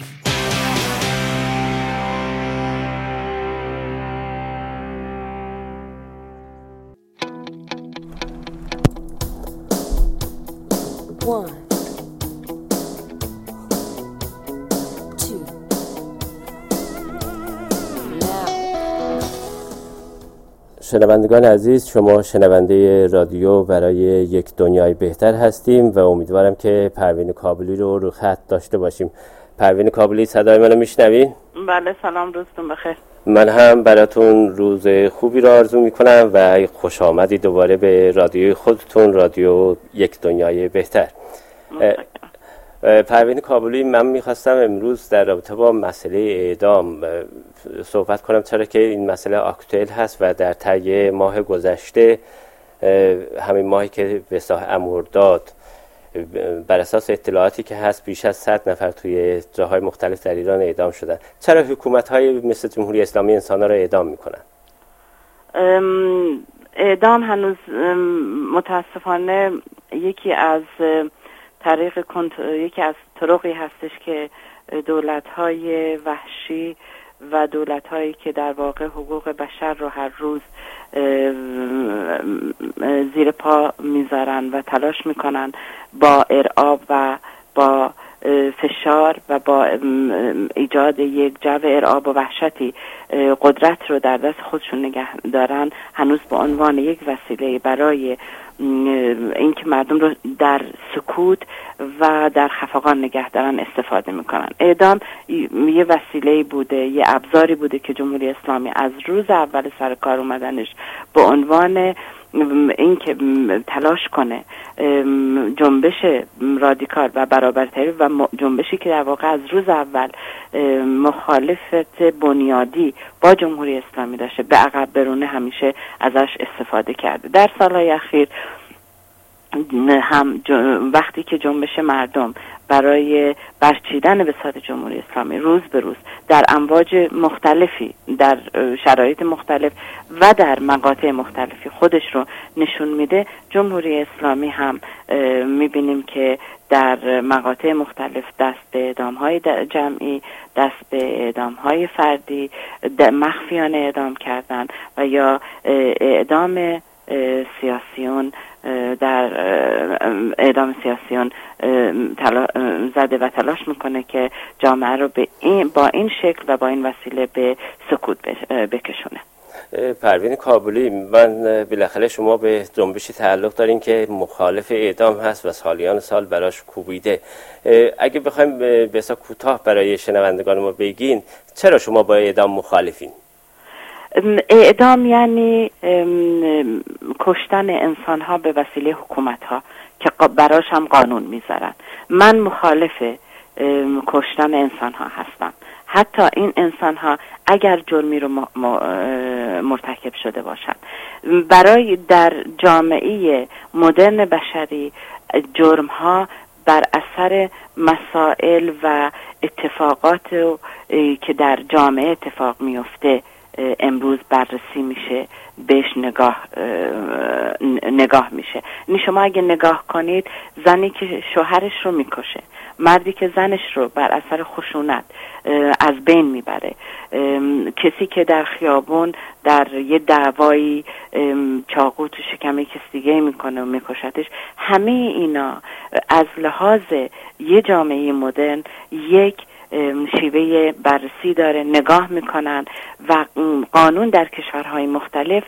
One, two, now. شنوندگان عزیز، شما شنونده رادیو برای یک دنیای بهتر هستیم و امیدوارم که پروین کابلی رو خط داشته باشیم. پروین کابلی، صدای منو میشنوین؟ بله، سلام، روزتون بخیر. من هم براتون روز خوبی رو آرزو میکنم و خوش آمدید دوباره به رادیوی خودتون، رادیو یک دنیای بهتر. پروین کابلی، من میخواستم امروز در رابطه با مسئله اعدام صحبت کنم، چرا که این مسئله اکتوئل هست و در طی ماه گذشته، همین ماهی که به اصطلاح مرداد، بر اساس اطلاعاتی که هست بیش از 100 نفر توی جاهای مختلف در ایران اعدام شدن. چرا حکومت‌های مثل جمهوری اسلامی انسان‌ها را اعدام میکنن؟ اعدام هنوز متاسفانه یکی از طرقی هستش که دولت‌های وحشی و دولت‌هایی که در واقع حقوق بشر رو هر روز زیر پا میذارن و تلاش میکنن با ارعاب و با فشار و با ایجاد یک جو ارعاب و وحشتی قدرت رو در دست خودشون نگه دارن، هنوز به عنوان یک وسیله برای اینکه مردم رو در سکوت و در خفقان نگه دارن استفاده میکنن. اعدام یه وسیله بوده، یه ابزاری بوده که جمهوری اسلامی از روز اول سر کار اومدنش به عنوان اینکه تلاش کنه جنبش رادیکال و برابرتری و جنبشی که در واقع از روز اول مخالفت بنیادی با جمهوری اسلامی داشته به عقب برونه، همیشه ازش استفاده کرده. در سالهای اخیر هم وقتی که جنبش مردم برای برچیدن بساط جمهوری اسلامی روز به روز در امواج مختلفی، در شرایط مختلف و در مقاطع مختلفی خودش رو نشون میده، جمهوری اسلامی هم میبینیم که در مقاطع مختلف دست به اعدام‌های جمعی، دست به اعدام‌های فردی، مخفیانه اعدام کردن و یا اعدام سیاسیون، در اعدام سیاسیون زده و تلاش میکنه که جامعه رو با این شکل و با این وسیله به سکوت بکشونه. پروین کابلی، من بالاخره شما به جنبشی تعلق دارین که مخالف اعدام هست و سالیان سال براش کوبیده. اگه بخوایم به اصطلاح کوتاه برای شنوندگان ما بگین، چرا شما با اعدام مخالفین؟ اعدام یعنی کشتن انسان ها به وسیله حکومت ها که براش هم قانون میذارن. من مخالف کشتن انسان ها هستم، حتی این انسان ها اگر جرمی رو مرتکب شده باشند. برای در جامعه مدرن بشری جرم ها بر اثر مسائل و اتفاقات که در جامعه اتفاق میفته امروز بررسی میشه، بهش نگاه میشه. شما اگه نگاه کنید، زنی که شوهرش رو میکشه، مردی که زنش رو بر اثر خشونت از بین میبره، کسی که در خیابون در یه دعوایی چاقو تو شکم کسی دیگه میکنه و میکشتش، همه اینا از لحاظ یه جامعه مدرن یک شیوه بررسی داره، نگاه میکنن و قانون در کشورهای مختلف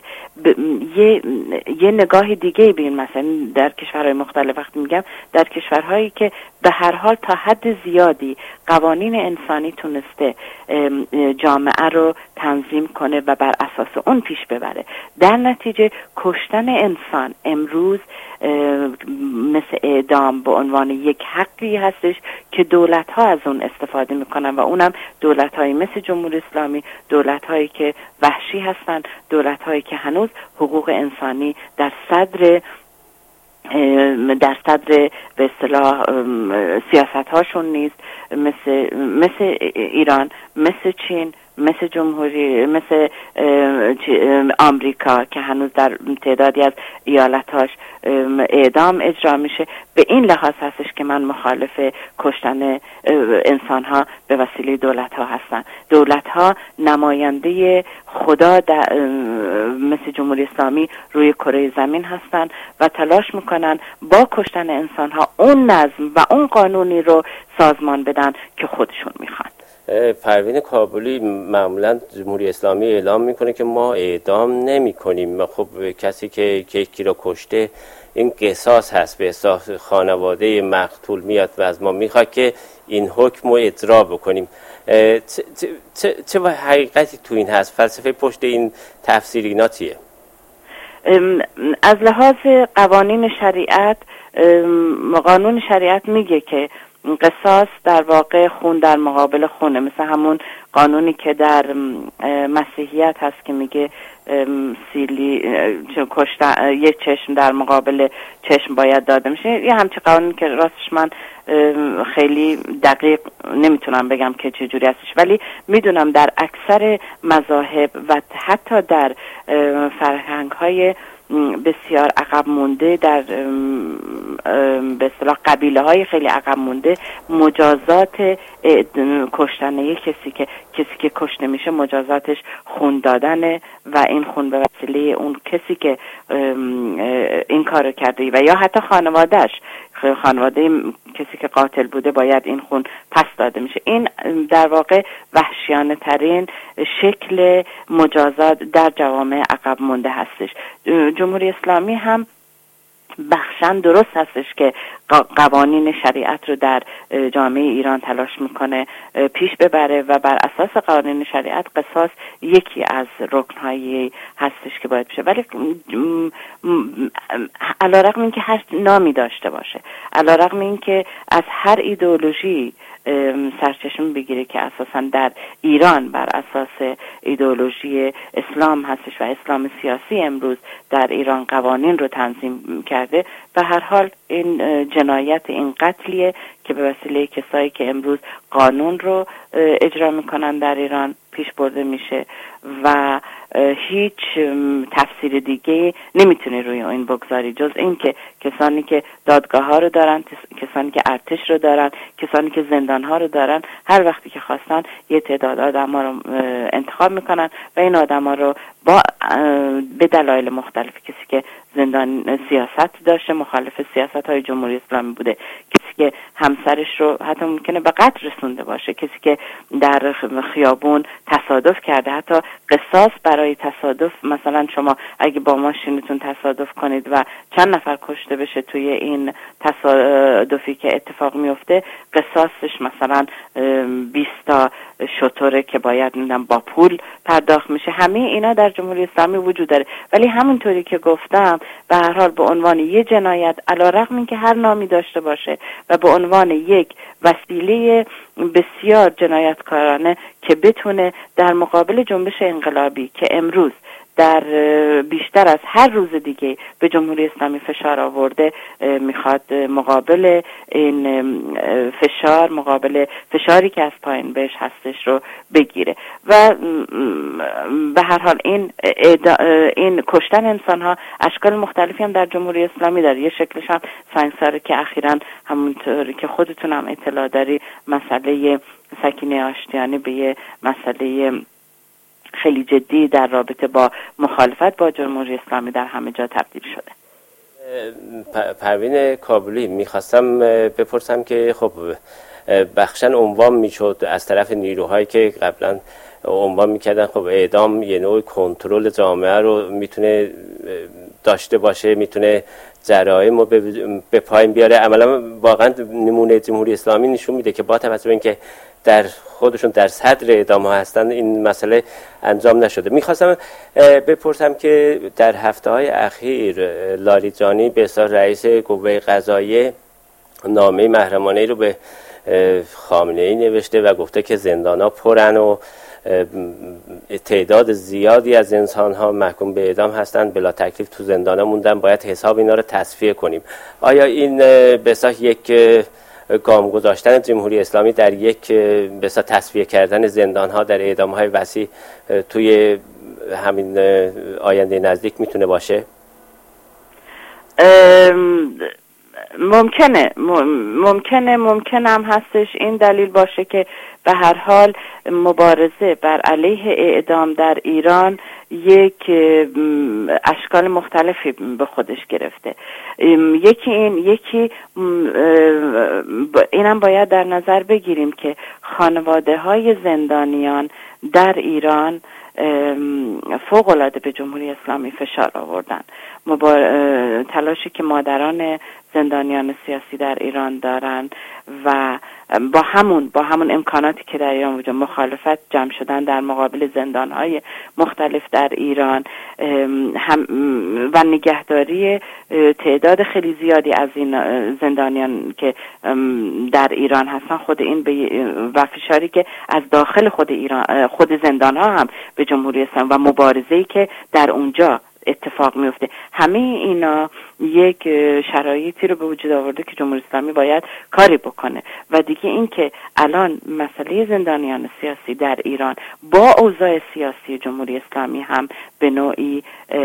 یه نگاه دیگه بین. مثلا در کشورهای مختلف، وقتی میگم در کشورهایی که به هر حال تا حد زیادی قوانین انسانی تونسته جامعه رو تنظیم کنه و بر اساس اون پیش ببره، در نتیجه کشتن انسان امروز مثل اعدام به عنوان یک حقی هستش که دولت‌ها از اون استفاده میکنن و اونم دولت‌هایی مثل جمهوری اسلامی، دولت‌هایی که وحشی هستن، دولت‌هایی که هنوز حقوق انسانی در صدر به اصطلاح سیاست هاشون نیست، مثل ایران، مثل چین، مثل جمهوری مثل آمریکا که هنوز در تعدادی از ایالتاش اعدام اجرا میشه، به این لحاظ هستش که من مخالف کشتن انسان ها به وسیله دولت ها هستن. دولت ها نماینده خدا مثل جمهوری اسلامی روی کره زمین هستن و تلاش میکنن با کشتن انسان ها اون نظم و اون قانونی رو سازمان بدن که خودشون میخوان. پروین کابلی معمولا جمهوری اسلامی اعلام میکنه که ما اعدام نمی کنیم. خب کسی که یکی رو کشته این قصاص هست، به حساب خانواده مقتول میاد و از ما میخواد که این حکم رو اجرا بکنیم. چه حقیقتی تو این هست؟ فلسفه پشت این تفسیر اینا چیه؟ از لحاظ قوانین شریعت، قانون شریعت میگه که قصاص در واقع خون در مقابل خونه، مثل همون قانونی که در مسیحیت هست که میگه یک چشم در مقابل چشم باید داده میشه. یه همچین قانونی که راستش من خیلی دقیق نمیتونم بگم که چجوری هستش، ولی میدونم در اکثر مذاهب و حتی در فرهنگ‌های بسیار عقب مونده، در به اصطلاح قبیله های خیلی عقب مونده، مجازات کشتن کسی که کشته میشه مجازاتش خون دادنه و این خون به وسیله اون کسی که این کارو کرده و یا حتی خانواده کسی که قاتل بوده باید این خون پس داده میشه. این در واقع وحشیانه ترین شکل مجازات در جوامع عقب مونده هستش. جمهوری اسلامی هم بخشن درست هستش که قوانین شریعت رو در جامعه ایران تلاش میکنه پیش ببره و بر اساس قوانین شریعت قصاص یکی از رکنهایی هستش که باید بشه، ولی علیرغم اینکه هر نامی داشته باشه، علیرغم اینکه از هر ایدئولوژی سرچشمه بگیره که اساساً در ایران بر اساس ایدئولوژی اسلام هستش و اسلام سیاسی امروز در ایران قوانین رو تنظیم کرده، به هر حال این جنایت، این قتلیه که به وسیله کسایی که امروز قانون رو اجرا میکنن در ایران پیش برده میشه و هیچ تفسیر دیگه نمیتونه روی این بگذاری جز این که کسانی که دادگاه ها رو دارن، کسانی که ارتش رو دارن، کسانی که زندان ها رو دارن، هر وقتی که خواستن یه تعداد آدم ها رو انتخاب میکنن و این آدم ها رو به دلایل مختلف، کسی که زندان سیاست داشته، مخالف سیاست های جمهوری اسلامی بوده، کسی که همسرش رو حتی ممکنه به قتل رسونده باشه، کسی که در خیابون تصادف کرده، حتی قصاص برای تصادف، مثلا شما اگه با ماشینتون تصادف کنید و چند نفر کشته بشه توی این تصادفی که اتفاق میفته، قصاصش مثلا 20 تا شتره که باید با پول پرداخت میشه. همه اینا در جمهوری اسلامی وجود داره، ولی همونطوری که گفتم به هر حال به عنوان یه جنایت، علیرغم اینکه هر نامی داشته باشه و به عنوان یک وسیله بسیار جنایتکارانه که بتونه در مقابل جنبش انقلابی که امروز در بیشتر از هر روز دیگه به جمهوری اسلامی فشار آورده، میخواد مقابل این فشار، مقابل فشاری که از پایین بهش هستش رو بگیره و به هر حال این کشتن انسان ها اشکال مختلفی هم در جمهوری اسلامی داره. یه شکلش هم سنگساره که اخیراً همونطوری که خودتون هم اطلاع داری مسئله سکینه آشتیانی به یه مسئله خیلی جدی در رابطه با مخالفت با جمهوری اسلامی در همه جا تبدیل شده. پروین کابلی، میخواستم بپرسم که خب بخشن عنوان میشد از طرف نیروهایی که قبلا عنوان میکردن خب اعدام یه نوع کنترل جامعه رو میتونه داشته باشه، میتونه جرایم رو به پایین بیاره. عملا واقعا نمونه جمهوری اسلامی نشون میده که با توجه به اینکه در خودشون در صدر اعدام ها هستن این مسئله انجام نشده. میخواستم بپرسم که در هفته های اخیر لاریجانی به اصطلاح رئیس قوه قضاییه نامه محرمانه رو به خامنه ای نوشته و گفته که زندان ها پرن و تعداد زیادی از انسان ها محکوم به اعدام هستند، بلا تکلیف تو زندان ها موندن، باید حساب اینا رو تصفیه کنیم. آیا این به اصطلاح یک گام گذاشتن جمهوری اسلامی در یک بسا تصفیه کردن زندان‌ها در اعدام‌های وسیع توی همین آینده نزدیک میتونه باشه؟ ممکنه هم هستش این دلیل باشه که به هر حال مبارزه بر علیه اعدام در ایران یک اشکال مختلفی به خودش گرفته. یکی اینم باید در نظر بگیریم که خانواده های زندانیان در ایران فوق‌العاده به جمهوری اسلامی فشار آوردن. تلاشی که مادران زندانیان سیاسی در ایران دارن و با همون امکاناتی که در ایران وجود مخالفت جمع شدن در مقابل زندان‌های مختلف در ایران و نگهداری تعداد خیلی زیادی از این زندانیان که در ایران هستن، خود این و فشاری که از داخل خود زندان‌ها هم به جمهوری اسلامی و مبارزه‌ای که در اونجا اتفاق میفته، همه اینا یک شرایطی رو به وجود آورده که جمهوری اسلامی باید کاری بکنه. و دیگه این که الان مسئله زندانیان سیاسی در ایران با اوضاع سیاسی جمهوری اسلامی هم به نوعی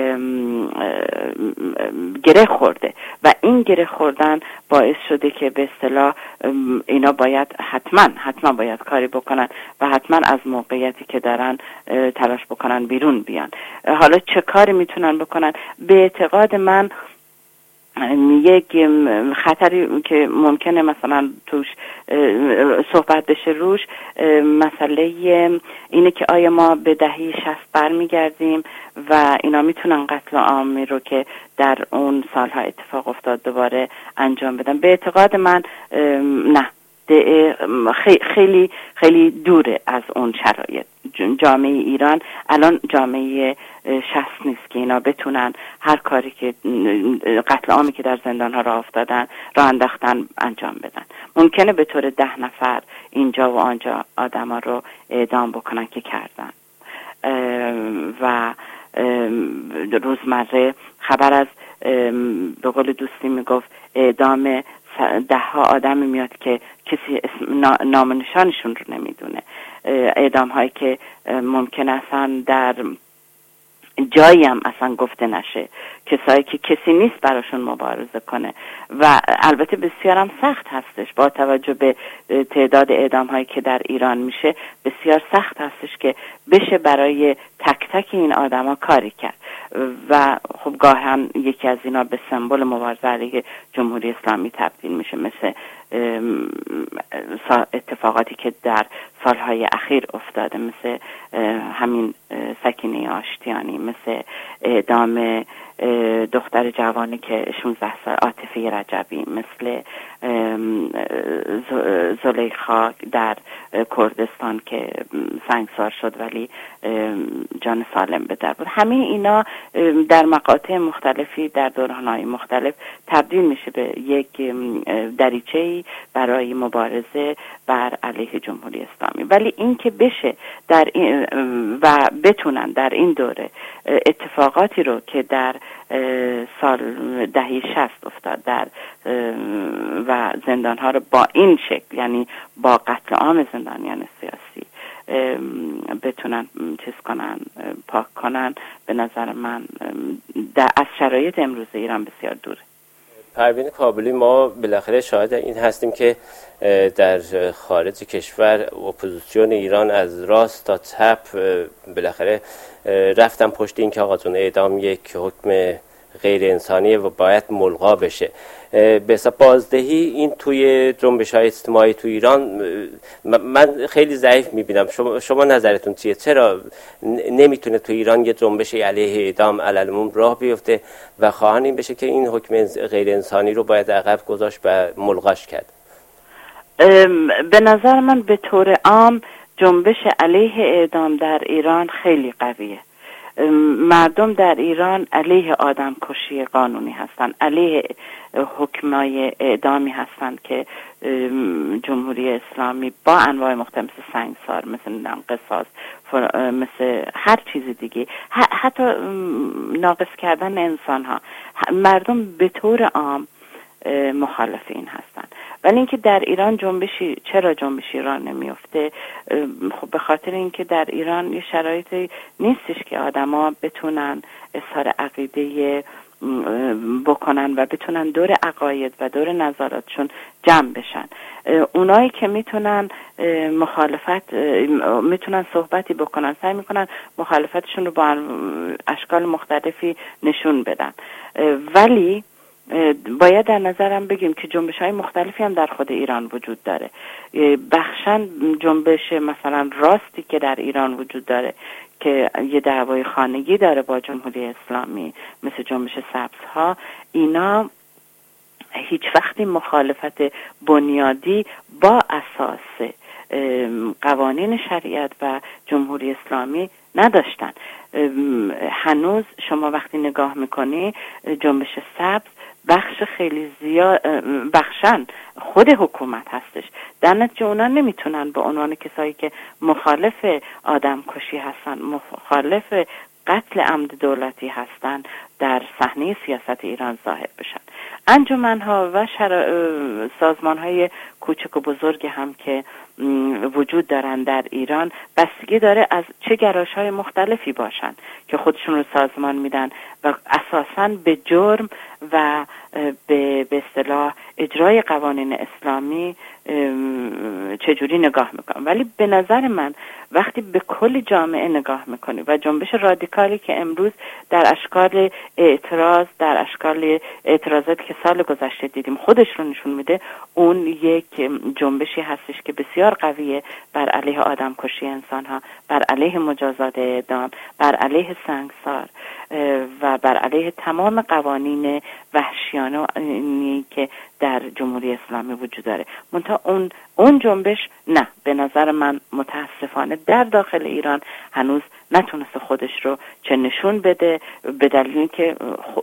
گره خورده و این گره خوردن باعث شده که به اصطلاح اینا باید حتما باید کاری بکنن و حتما از موقعیتی که دارن تلاش بکنن بیرون بیان. حالا چه کاری میتونن بکنن؟ به اعتقاد من یک خطری که ممکنه مثلا توش صحبت بشه روش، مسئله اینه که آیا ما به دهه 60 برمیگردیم و اینا میتونن قتل عامی رو که در اون سالها اتفاق افتاد دوباره انجام بدن. به اعتقاد من نه، خیلی خیلی دوره از اون شرایط. جامعه ایران الان جامعه شخص نیست که اینا بتونن هر کاری که قتل عامی که در زندان ها راه انداختن انجام بدن. ممکنه به طور 10 نفر اینجا و آنجا آدم ها رو اعدام بکنن که کردن و روزمره خبر از به قول دوستی میگفت اعدام 10 آدمی میاد که کسی نام نشانشون رو نمیدونه. اعدام هایی که ممکن اصلا در جایی هم اصلا گفته نشه، کسایی که کسی نیست براشون مبارزه کنه و البته بسیار هم سخت هستش با توجه به تعداد اعدام هایی که در ایران میشه. بسیار سخت هستش که بشه برای تک تک این آدم ها کاری کرد و خب گاهن یکی از اینا به سمبل مبارزه علیه جمهوری اسلامی تبدیل میشه، مثل اتفاقاتی که در سالهای اخیر افتاده، مثل همین سکینه آشتیانی، مثل اعدام دختر جوانی که 16 سال عاطفه رجبی، مثل زلیخا در کردستان که سنگسار شد ولی جان سالم به در بود. همه اینا در مقاطع مختلفی در دوران‌های مختلف تبدیل میشه به یک دریچه‌ای برای مبارزه بر علیه جمهوری اسلامی. ولی این که بشه در این و بتونن در این دوره اتفاقاتی رو که در سال دهه 60 افتاد در و زندان‌ها رو با این شکل، یعنی با قتل عام زندانیان سیاسی بتونن چیز کنن، پاک کنن، به نظر من از شرایط امروز ایران بسیار دوره. پروین کابلی، ما بالاخره شاهد این هستیم که در خارج کشور اپوزیسیون ایران از راست تا چپ بالاخره رفتن پشت این که آقا جون اعدام یک حکم غیر انسانیه و باید ملغا بشه. به حساب بازدهی این توی جنبش‌های اجتماعی تو ایران من خیلی ضعیف می‌بینم. شما نظرتون چیه؟ چرا نمیتونه تو ایران یه جنبش علیه اعدام علالعموم راه بیفته و خواهان این بشه که این حکم غیر انسانی رو باید عقب گذاشت و ملغاش کرد؟ به نظر من به طور عام جنبش علیه اعدام در ایران خیلی قویه. مردم در ایران علیه آدم کشی قانونی هستن، علیه حکمای اعدامی هستن که جمهوری اسلامی با انواع مختلف مثل سنگسار، مثل قصاص، مثل هر چیز دیگه، حتی ناقص کردن انسان ها، مردم به طور عام مخالف این هستن ولی اینکه در ایران چرا جنبشی راه نمیفته؟ خب به خاطر اینکه در ایران یه شرایطی نیستش که آدما بتونن اظهار عقیده بکنن و بتونن دور عقاید و دور نظراتشون جمع بشن. اونایی که میتونن میتونن صحبتی بکنن، سعی میکنن مخالفتشون رو با اشکال مختلفی نشون بدن. ولی باید در نظرم بگیم که جنبش‌های مختلفی هم در خود ایران وجود داره. بخشن جنبش مثلا راستی که در ایران وجود داره که یه دعوای خانگی داره با جمهوری اسلامی، مثل جنبش سبزها، اینا هیچ وقتی مخالفت بنیادی با اساس قوانین شریعت و جمهوری اسلامی نداشتن. هنوز شما وقتی نگاه میکنی جنبش سبز بخش خیلی زیاد بخشن خود حکومت هستش، در نتیجه اونا نمیتونن به عنوان کسایی که مخالف آدم کشی هستن، مخالف قتل عمد دولتی هستن، در صحنه سیاست ایران ظاهر بشن. انجمنها و سازمانهای کوچک و بزرگ هم که وجود دارن در ایران بستگی داره از چه گرایش‌های مختلفی باشن که خودشون رو سازمان میدن و اساساً به جرم و به اصطلاح اجرای قوانین اسلامی چجوری نگاه میکنم. ولی به نظر من وقتی به کل جامعه نگاه میکنی و جنبش رادیکالی که امروز در اشکال اعتراض، در اشکال اعتراضاتی که سال گذشته دیدیم خودش رو نشون میده، اون یک جنبشی هستش که بسیار قویه بر علیه آدم کشی انسان ها، بر علیه مجازات اعدام، بر علیه سنگسار و بر علیه تمام قوانین وحشیانه که در جمهوری اسلامی وجود داره. منتها اون جنبش نه، به نظر من متاسفانه در داخل ایران هنوز نتونسته خودش رو چه نشون بده، به دلیل که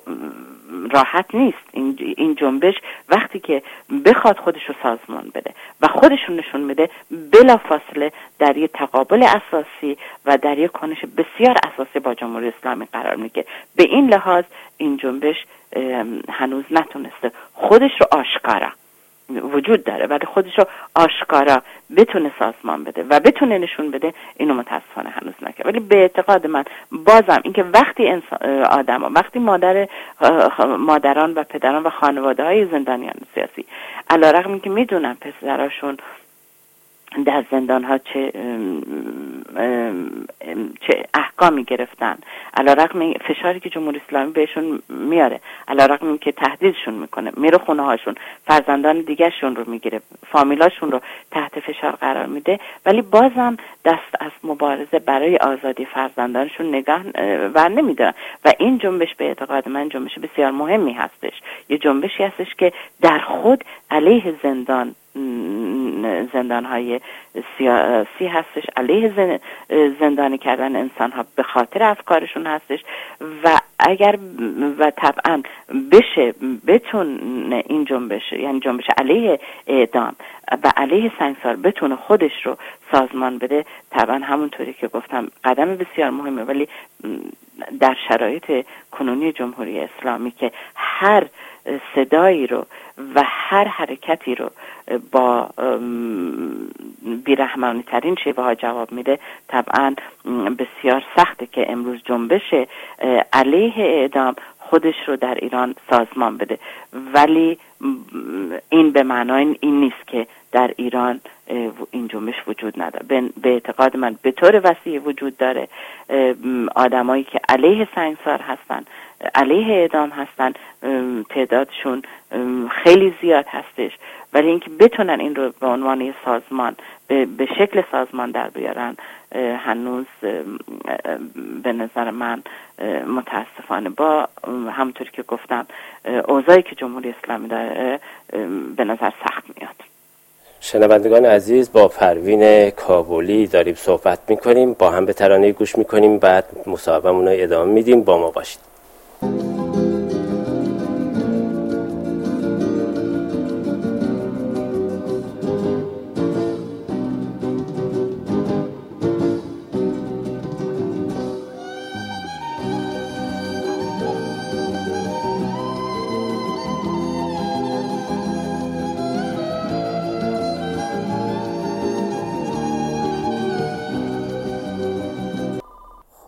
راحت نیست. این جنبش وقتی که بخواد خودش رو سازمان بده و خودش رو نشون بده، بلافاصله در یک تقابل اساسی و در یک کنش بسیار اساسی با جمهوری اسلامی قرار میگیره. به این لحاظ این جنبش هنوز نتونسته خودش رو آشکارا وجود داره، ولی خودش رو آشکارا بتونه سازمان بده و بتونه نشون بده، اینو متاسفانه هنوز نکرد. ولی به اعتقاد من بازم اینکه وقتی وقتی مادران و پدران و خانواده های زندانیان سیاسی علیرغم اینکه میدونن پسراشون در زندان ها چه احکامی گرفتن، علیرغم فشاری که جمهوری اسلامی بهشون میاره، علیرغم اینکه تهدیدشون میکنه، میره خونه هاشون، فرزندان دیگرشون رو میگیره، فامیلاشون رو تحت فشار قرار میده، ولی بازم دست از مبارزه برای آزادی فرزندانشون نگاه ور نمیدارن. و این جنبش به اعتقاد من جنبش بسیار مهمی هستش، یه جنبشی هستش که در خود علیه زندانهای سیاسی هستش، علیه زندانی کردن انسان ها به خاطر افکارشون هستش. و اگر و طبعا بتونه این جنبش، یعنی جنبش علیه اعدام و علیه سنگسار بتونه خودش رو سازمان بده، طبعا همونطوری که گفتم قدم بسیار مهمه. ولی در شرایط کنونی جمهوری اسلامی که هر صدایی رو و هر حرکتی رو با بیرحمانه ترین شیوه ها جواب میده، طبعا بسیار سخته که امروز جنبش علیه اعدام خودش رو در ایران سازمان بده. ولی این به معنای این نیست که در ایران این جنبش وجود نداره. به اعتقاد من به طور وسیع وجود داره. آدمایی که علیه سنگسار هستن، علیه اعدام هستن، تعدادشون خیلی زیاد هستش. ولی اینکه بتونن این رو به عنوان سازمان به شکل سازمان در بیارن، هنوز به نظر من متاسفانه با همونطوری که گفتم اوضاعی که جمهوری اسلامی داره به نظر سخت میاد. شنوندگان عزیز، با پروین کابلی داریم صحبت میکنیم، با هم به ترانه گوش میکنیم، بعد مصاحبه‌مون رو ادامه میدیم. با ما باشید.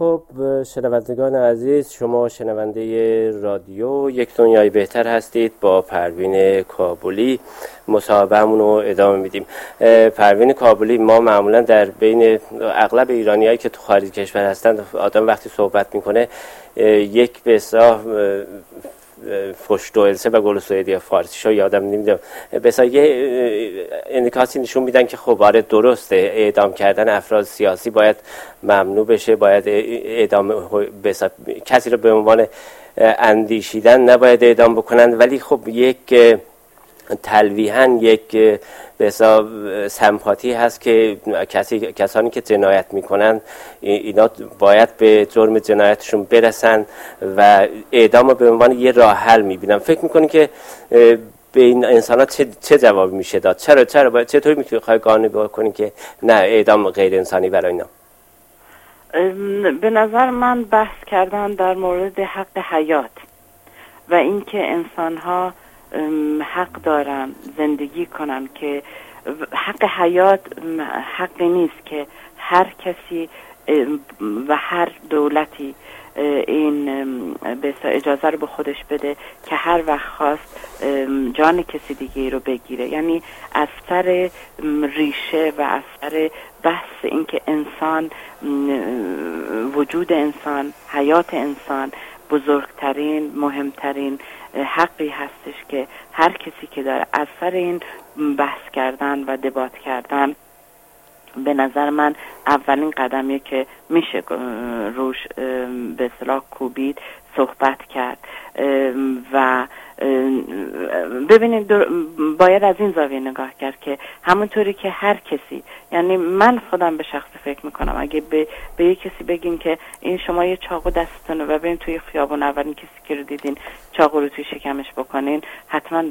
خب شنوندگان عزیز، شما شنونده رادیو یک دنیای بهتر هستید. با پروین کابلی مصاحبه‌مون رو ادامه میدیم. پروین کابلی، ما معمولا در بین اغلب ایرانیایی که تو خارج کشور هستند، آدم وقتی صحبت میکنه یک به اصطلاح فشتوئلسه و گلوسوئدی فارسیشو یادم نمیدونم، بسا یه اندیکاسی نشون میدن که خب آره درسته، اعدام کردن افراد سیاسی باید ممنوع بشه، باید اعدام کسی رو به عنوان اندیشیدن نباید اعدام بکنن، ولی خب یک تلویحاً یک بسا سمپاتی هست که کسانی که جنایت میکنن اینا باید به جرم جنایتشون برسن و اعدام رو به عنوان یه راه حل میبینن. فکر میکنی که به این انسان ها چه جواب میشه داد؟ چطور میتونی قانونی بکنی که نه اعدام غیر انسانی برای اینا؟ به نظر من بحث کردن در مورد حق حیات و اینکه انسان ها حق دارن زندگی کنن، که حق حیات حقی نیست که هر کسی و هر دولتی این به اجازه رو به خودش بده که هر وقت خواست جان کسی دیگه رو بگیره. یعنی از سر ریشه و از سر بحث اینکه انسان، وجود انسان، حیات انسان بزرگترین مهمترین حقی هستش که هر کسی که داره از سر این بحث کردن و دبات کردن، به نظر من اولین قدمیه که میشه روش به اصطلاح کوبید، صحبت کرد و ببینید باید از این زاویه نگاه کرد که همونطوری که هر کسی، یعنی من خودم به شخص فکر میکنم اگه به یک کسی بگین که این شما یه چاقو دستتونه و برین توی خیابون اولین کسی که رو دیدین چاقو رو توی شکمش بکنین، حتما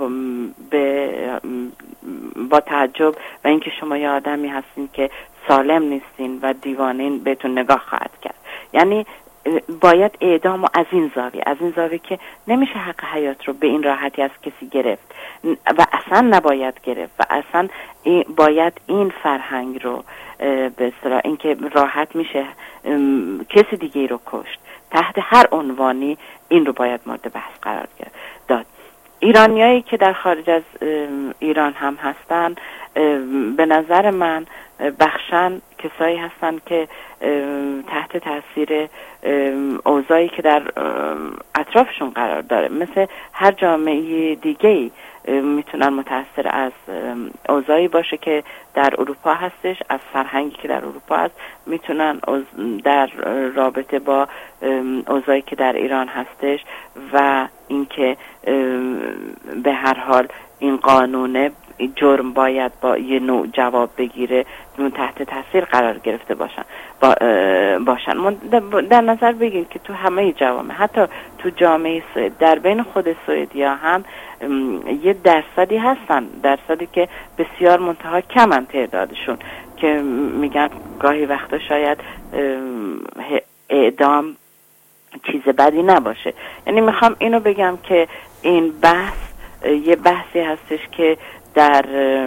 با تعجب و اینکه شما یه آدمی هستین که سالم نیستین و دیوانین بهتون نگاه خواهد کرد. یعنی باید اعدام از این زاویه که نمیشه حق حیات رو به این راحتی از کسی گرفت و اصلا نباید گرفت و اصلا باید این فرهنگ رو به اصطلاح اینکه راحت میشه کسی دیگه رو کشت تحت هر عنوانی، این رو باید مورد بحث قرار داد. ایرانیایی که در خارج از ایران هم هستن، به نظر من بخشن کسایی هستن که تحت تاثیر اوضاعی که در اطرافشون قرار داره، مثل هر جامعه دیگه‌ای میتونن متاثر از اوضاعی باشه که در اروپا هستش، از فرهنگی که در اروپا هست، میتونن در رابطه با اوضاعی که در ایران هستش و اینکه به هر حال این قانونه جرم باید با یه نوع جواب بگیره، تحت تاثیر قرار گرفته باشن. در نظر بگیرید که تو همه جوامع، حتی تو جامعه سوئد، در بین خود سوئدیا هم یه درصدی هستن، درصدی که بسیار منتها کمن تعدادشون، که میگن گاهی وقتا شاید اعدام چیز بدی نباشه. یعنی میخوام اینو بگم که این بحث یه بحثی هستش که در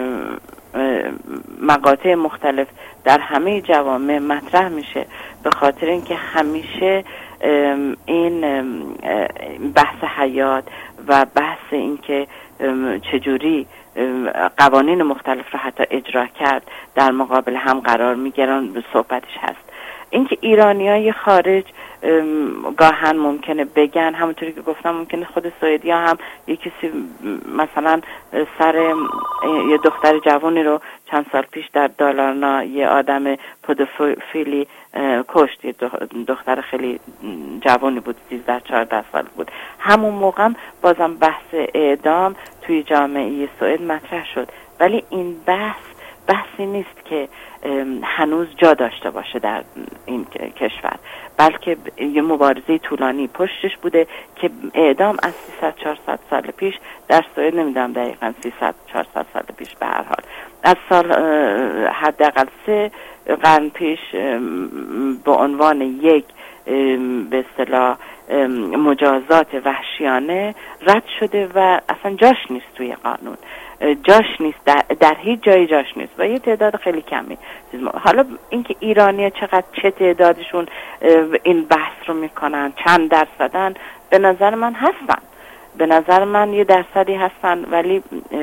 مقاطع مختلف در همه جوامع مطرح میشه، به خاطر اینکه همیشه این بحث حیات و بحث اینکه چجوری قوانین مختلف رو حتی اجرا کرد در مقابل هم قرار میگیرن، به صحبتش هست. اینکه ایرانیای خارج گاهن ممکنه بگن، همونطوری که گفتم ممکنه خود سوئدیا هم یک کسی مثلا سر یه دختر جوانی رو چند سال پیش در دالارنا یه آدم پدوفیلی کشت، یه دختر خیلی جوانی بود، 13-14 سال بود. همون موقع بازم بحث اعدام توی جامعه سوئد مطرح شد، ولی این بحثی نیست که هنوز جا داشته باشه در این کشور، بلکه یه مبارزه طولانی پشتش بوده که اعدام از 300-400 سال پیش در سوئد، نمیدونم دقیقاً 300-400 سال پیش، به هر حال از سال حداقل 3 قرن پیش به عنوان یک به اصطلاح مجازات وحشیانه رد شده و اصلا جاش نیست توی قانون. جاش نیست، در هیچ جایی جاش نیست و یه تعداد خیلی کمی. حالا اینکه ایرانی چقدر، چه تعدادشون این بحث رو میکنن، چند درصدن، به نظر من هستن، به نظر من یه درصدی هستن، ولی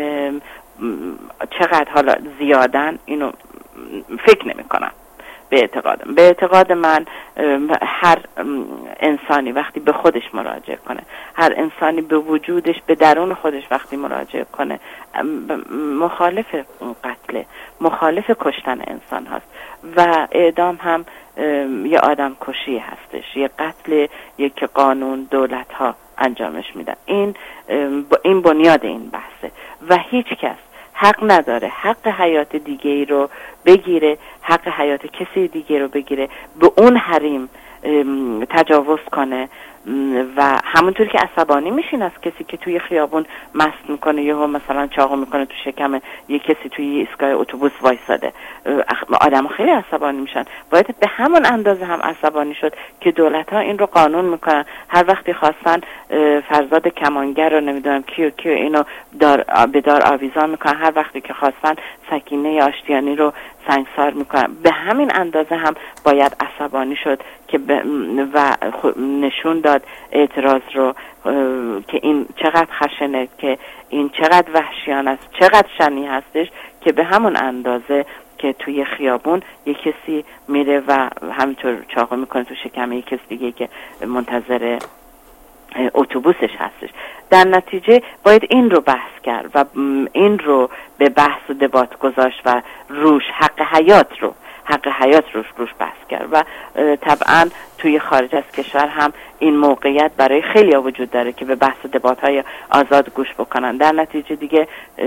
چقدر حالا زیادن اینو فکر نمی کنم. به اعتقاد من هر انسانی وقتی به خودش مراجعه کنه، هر انسانی به وجودش، به درون خودش وقتی مراجعه کنه، مخالف قتل، مخالف کشتن انسان هست و اعدام هم یه آدم کشی هستش، یه قتل یک قانون دولت ها انجامش میدن. این بنیاد این بحثه و هیچ کس حق نداره حق حیات دیگه ای رو بگیره، حق حیات کسی دیگه رو بگیره، به اون حریم تجاوز کنه و همونطور که عصبانی میشین از کسی که توی خیابون مست میکنه، یهو مثلا چاقو میکنه تو شکم یه کسی توی ایستگاه اتوبوس وایساده، آدم خیلی عصبانی میشن. باید به همون اندازه هم عصبانی شد که دولت ها این رو قانون میکنن. هر وقتی خواستن فرزاد کمانگر رو نمیدونم کیو اینو به دار آویزان میکنن، هر وقتی که خواستن سکینه آشتیانی رو سنگسار میکنن. به همین اندازه هم باید عصبانی شد که و نشون داد اعتراض رو که این چقدر خشنه، که این چقدر وحشیانه است، چقدر شنی هستش، که به همون اندازه که توی خیابون یک کسی میره و همینطور چاقو میکنه تو شکم یک کسی دیگه که منتظر اتوبوسش هستش. در نتیجه باید این رو بحث کرد و این رو به بحث و دبات گذاشت و روش حق حیات روش بحث کرد و طبعا توی خارج از کشور هم این موقعیت برای خیلی ها وجود داره که به بحث و دبات های آزاد گوش بکنن. در نتیجه دیگه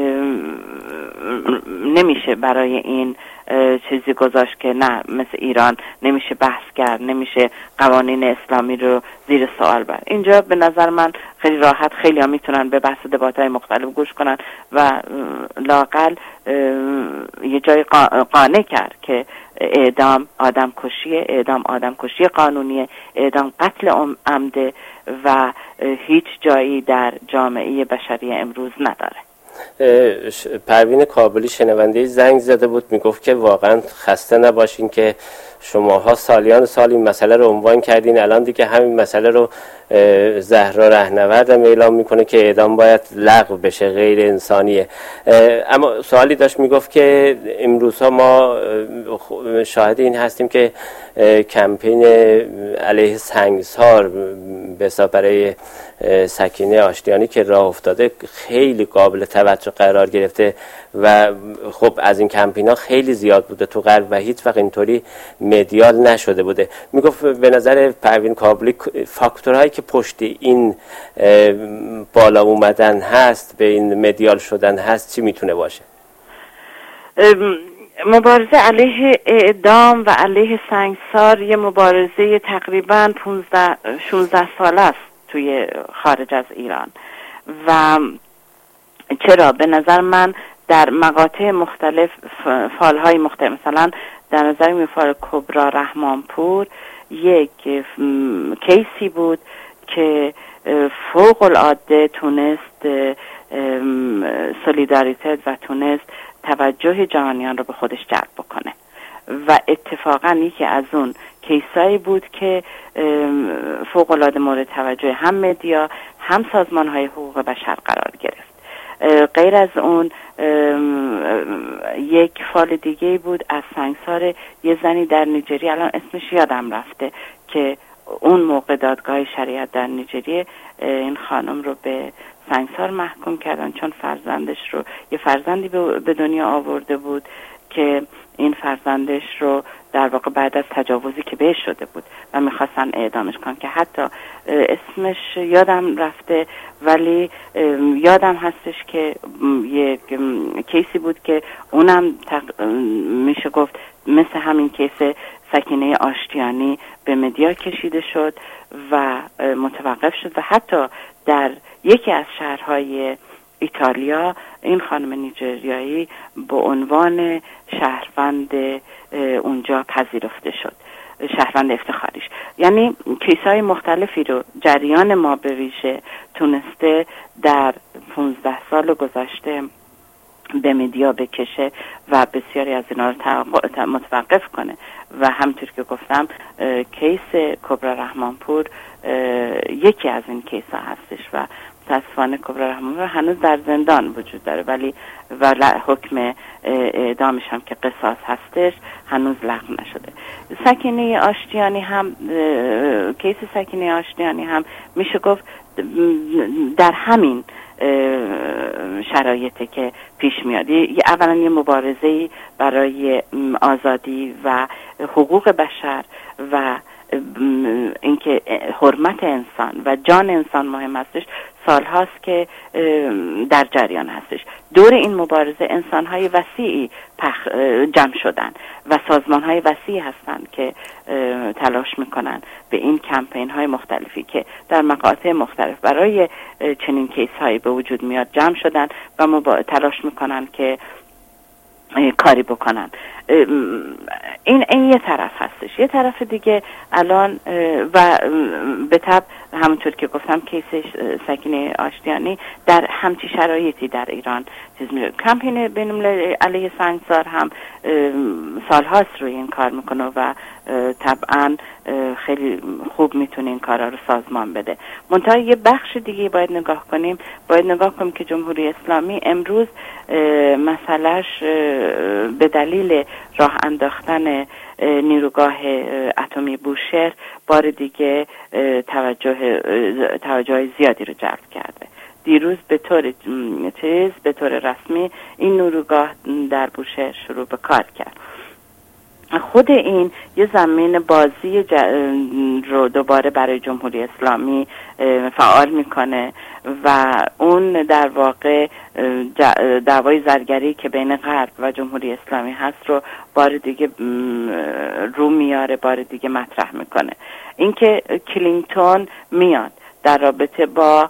نمیشه برای این چیزی گذاشت که نه مثل ایران نمیشه بحث کرد، نمیشه قوانین اسلامی رو زیر سوال برد. اینجا به نظر من خیلی راحت خیلی ها میتونن به بحث و دبات های مختلف گوش کنن و لااقل یه جای قانع کرد که اعدام آدم کشیه، اعدام آدم کشی قانونیه، اعدام قتل عمده و هیچ جایی در جامعه بشری امروز نداره. پروین کابلی شنونده زنگ زده بود، میگفت که واقعا خسته نباشین که شماها سالیان سال این مسئله رو عنوان کردین، الان دیگه همین مسئله رو زهرا رهنورد هم اعلام میکنه که اعدام باید لغو بشه، غیر انسانیه. اما سوالی داشت، میگفت که امروزها ما شاهد این هستیم که کمپین علیه سنگسار برای سکینه آشتیانی که راه افتاده خیلی قابل توجه قرار گرفته و خب از این کمپینا خیلی زیاد بوده تو غرب و هیچ وقت اینطوری مدیال نشده بوده. میگفت به نظر پروین کابلی فاکتورهایی که پشت این بالا اومدن هست، به این مدیال شدن هست، چی میتونه باشه؟ مبارزه علیه اعدام و علیه سنگسار یه مبارزه تقریباً 16 ساله است توی خارج از ایران و چرا؟ به نظر من در مقاطع مختلف، فالهای مختلف، مثلا در نظر می فال کبرا رحمانپور یک کیسی بود که فوق العاده تونست سولیداریته و تونست توجه جهانیان رو به خودش جلب بکنه و اتفاقا یکی از اون کیسایی بود که فوق العاده مورد توجه هم مدیا هم سازمان‌های حقوق بشر قرار گرفت. غیر از اون یک فال دیگه بود از سنگسار یه زنی در نیجریه، الان اسمش یادم رفته، که اون موقع دادگاه شریعت در نیجریه این خانم رو به سنگسار محکوم کردن چون فرزندش رو، یه فرزندی به دنیا آورده بود که این فرزندش رو در واقع بعد از تجاوزی که بهش شده بود و میخواستن اعدامش کنن، که حتی اسمش یادم رفته ولی یادم هستش که یک کیسی بود که اونم میشه گفت مثل همین کیس سکینه آشتیانی به مدیا کشیده شد و متوقف شد و حتی در یکی از شهرهای ایتالیا این خانم نیجریایی به عنوان شهروند اونجا پذیرفته شد، شهروند افتخاریش. یعنی کیسای مختلفی رو جریان ما به ویژه تونسته در 15 سال گذشته به مدیا بکشه و بسیاری از اینا رو متوقف کنه. و همطور که گفتم کیس کبرا رحمانپور یکی از این کیس ها هستش و متاسفانه کبرا رحمانپور هنوز در زندان وجود داره، ولی حکم اعدامش هم که قصاص هستش هنوز لغو نشده. سکینه آشتیانی هم کیس سکینه آشتیانی هم میشه گفت در همین شرایطی که پیش میاد. اولا یه مبارزه برای آزادی و حقوق بشر و اینکه حرمت انسان و جان انسان مهم هستش، سالهاست که در جریان هستش. دور این مبارزه انسان‌های وسیعی جمع شدن و سازمان‌های وسیعی هستند که تلاش میکنن به این کمپین‌های مختلفی که در مقاطع مختلف برای چنین کیس‌هایی به وجود میاد جمع شدن و تلاش میکنن که کاری بکنن. این یه طرف هستش. یه طرف دیگه الان و به طب همونطور که گفتم کیس سکینه آشتیانی در همچی شرایطی در ایران چیز میشه. کمپین بین‌المللی علیه سنگسار هم سالهاست روی این کار میکنه و طبعا خیلی خوب میتونه این کارا رو سازمان بده. منتها یه بخش دیگه باید نگاه کنیم که جمهوری اسلامی امروز مسئلهش به دلیل راه انداختن نیروگاه اتمی بوشهر بار دیگه توجه زیادی رو جلب کرده. دیروز به طور رسمی این نیروگاه در بوشهر شروع به کار کرد. خود این یه زمین بازی رو دوباره برای جمهوری اسلامی فعال میکنه و اون در واقع دعوای زرگری که بین غرب و جمهوری اسلامی هست رو بار دیگه رو میاره، بار دیگه مطرح میکنه. اینکه کلینتون میاد در رابطه با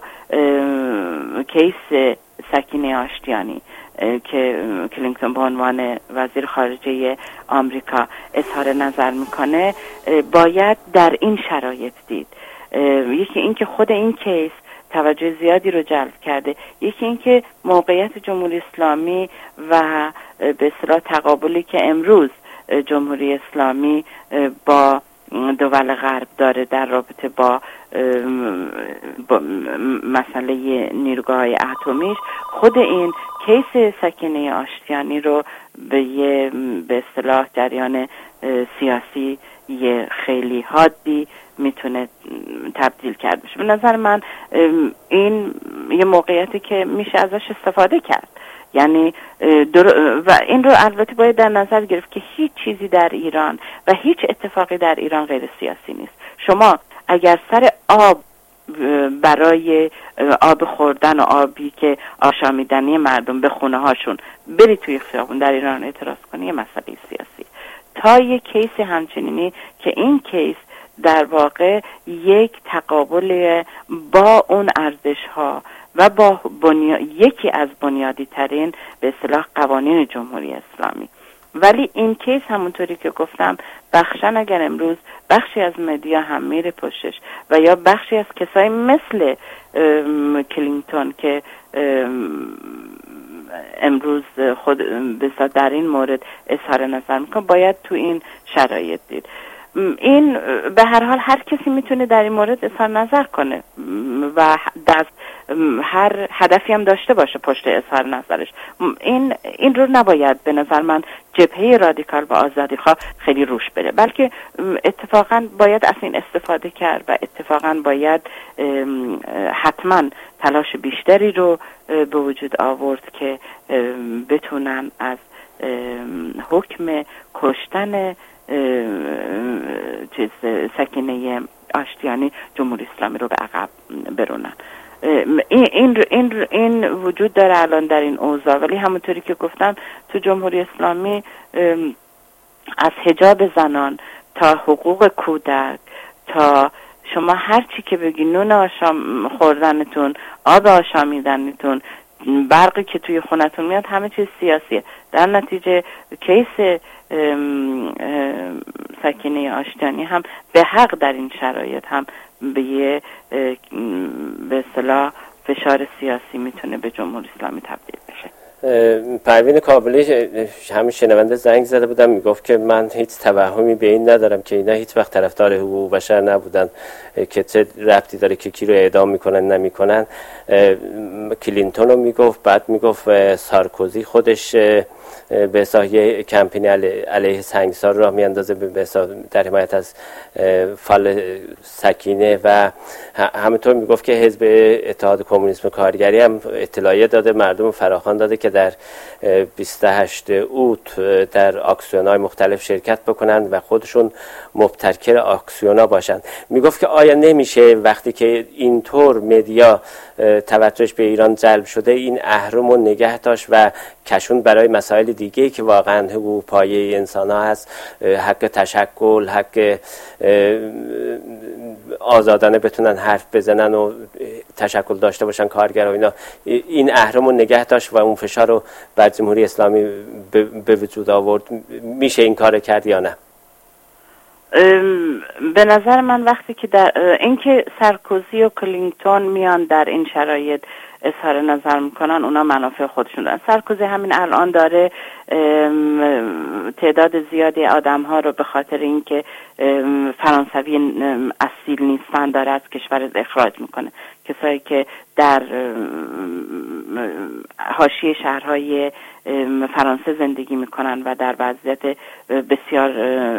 کیس سکینه آشتیانی که کلینتون به عنوان وزیر خارجه آمریکا اظهار نظر میکنه باید در این شرایط دید. یکی این که خود این کیس توجه زیادی رو جلب کرده، یکی این که موقعیت جمهوری اسلامی و به اصطلاح تقابلی که امروز جمهوری اسلامی با دول غرب داره در رابطه با مسئله نیروگاه‌های اتمیش، خود این کیس سکینه آشتیانی رو به اصطلاح جریان سیاسی یه خیلی حادی میتونه تبدیل کرد بشه. به نظر من این یه موقعیتی که میشه ازش استفاده کرد. یعنی و این رو البته باید در نظر گرفت که هیچ چیزی در ایران و هیچ اتفاقی در ایران غیر سیاسی نیست. شما اگر سر آب برای آب خوردن و آبی که آشامیدنی مردم به خونه هاشون بری توی خیابون در ایران اعتراض کنی، یه مسئله سیاسی. تا یک کیس همچنینی که این کیس در واقع یک تقابل با اون ارزش ها و با یکی از بنیادی ترین به اصطلاح قوانین جمهوری اسلامی. ولی این کیس همونطوری که گفتم بخشن اگر امروز بخشی از مدیا هم میره پشتش و یا بخشی از کسایی مثل کلینتون که امروز خود بسیار در این مورد اظهار نظر میکنه، باید تو این شرایط دید. این به هر حال هر کسی میتونه در این مورد اظهار نظر کنه و هر هدفی هم داشته باشه پشت اظهار نظرش. این رو نباید به نظر من جبهه رادیکال و آزادیخواه خیلی روش بره، بلکه اتفاقا باید از این استفاده کرد و اتفاقا باید حتما تلاش بیشتری رو به وجود آورد که بتونن از حکم کشتن سکینه آشتیانی جمهوری اسلامی رو به عقب برونن. این وجود داره الان در این اوضاع، ولی همونطوری که گفتم تو جمهوری اسلامی از حجاب زنان تا حقوق کودک تا شما هر چی که بگی، نون آشام خوردنتون، آب آشامیدنتون، برقی که توی خونتون میاد، همه چیز سیاسیه. در نتیجه کیس سکینه آشتیانی هم به حق در این شرایط هم به اصطلاح فشار سیاسی میتونه به جمهوری اسلامی تبدیل بشه. پروین کابلی همین شنونده زنگ زده بودم میگفت که من هیچ توهمی به این ندارم که اینا هیچ وقت طرفدار حقوق بشر نبودن که چه ربطی داره که کی رو اعدام میکنن نمیکنن. کلینتون رو میگفت، بعد میگفت سارکوزی خودش به اصلاح کمپین علیه سنگسار راه میاندازه در حمایت از فال سکینه و همینطور میگفت که حزب اتحاد کمونیسم کارگری هم اطلاعیه داده، مردم فراخوان داده که در 28 اوت در آکسیون‌های مختلف شرکت بکنن و خودشون مبتکر آکسیونا باشن. میگفت که آیا نمیشه وقتی که اینطور مدیا توجهش به ایران جلب شده این اهرم رو نگه داشت و کشون برای مسائل دیگه که واقعا حقوق پایه انسان ها هست، حق تشکل، حق آزادانه بتونن حرف بزنن و تشکل داشته باشن کارگر و اینا، این اهرم رو نگه داشت و اون فشار رو بر جمهوری اسلامی به وجود آورد؟ میشه این کار کرد یا نه؟ به نظر من وقتی که در اینکه سارکوزی و کلینتون میان در این شرایط اظهار نظر میکنن، اونا منافع خودشون دارن. سارکوزی همین الان داره تعداد زیادی آدم ها رو به خاطر اینکه فرانسوی اصیل نیستن داره از کشور اخراج میکنه. کسایی که در حاشیه شهرهای فرانسه زندگی میکنن و در وضعیت بسیار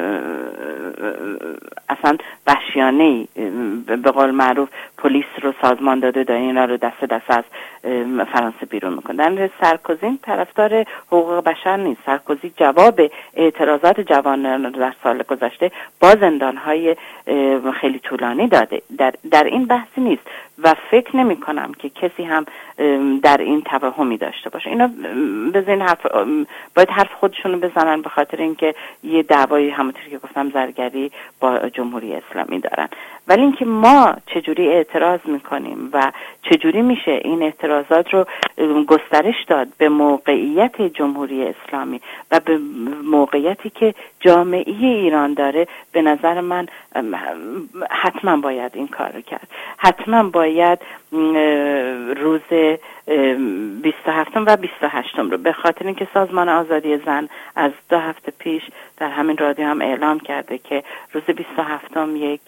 اصلا وحشیانه‌ای به قول معروف پلیس رو سازمان داده داره اینا رو دست از فرانسه بیرون میکنن. سارکوزی طرفدار حقوق بشر نیست. سارکوزی جواب اعتراضات جوانان در سال گذشته با زندانهای خیلی طولانی داده. در این بحثی نیست و فکر نمی کنم که کسی هم در این توهمی داشته باشه. اینا بزنین باید حرف خودشونو بزنن، به خاطر اینکه یه دعوایی همونطوری که گفتم زرگری با جمهوری اسلامی دارن. ولی اینکه ما چجوری اعتراض میکنیم و چجوری میشه این اعتراضات رو گسترش داد به موقعیت جمهوری اسلامی و به موقعیتی که جامعه ایران داره، به نظر من حتما باید این کار رو کرد. حتما باید روز 27 و 28 رو، به خاطر اینکه سازمان آزادی زن از 2 هفته پیش در همین رادیو هم اعلام کرده که روز 27 یک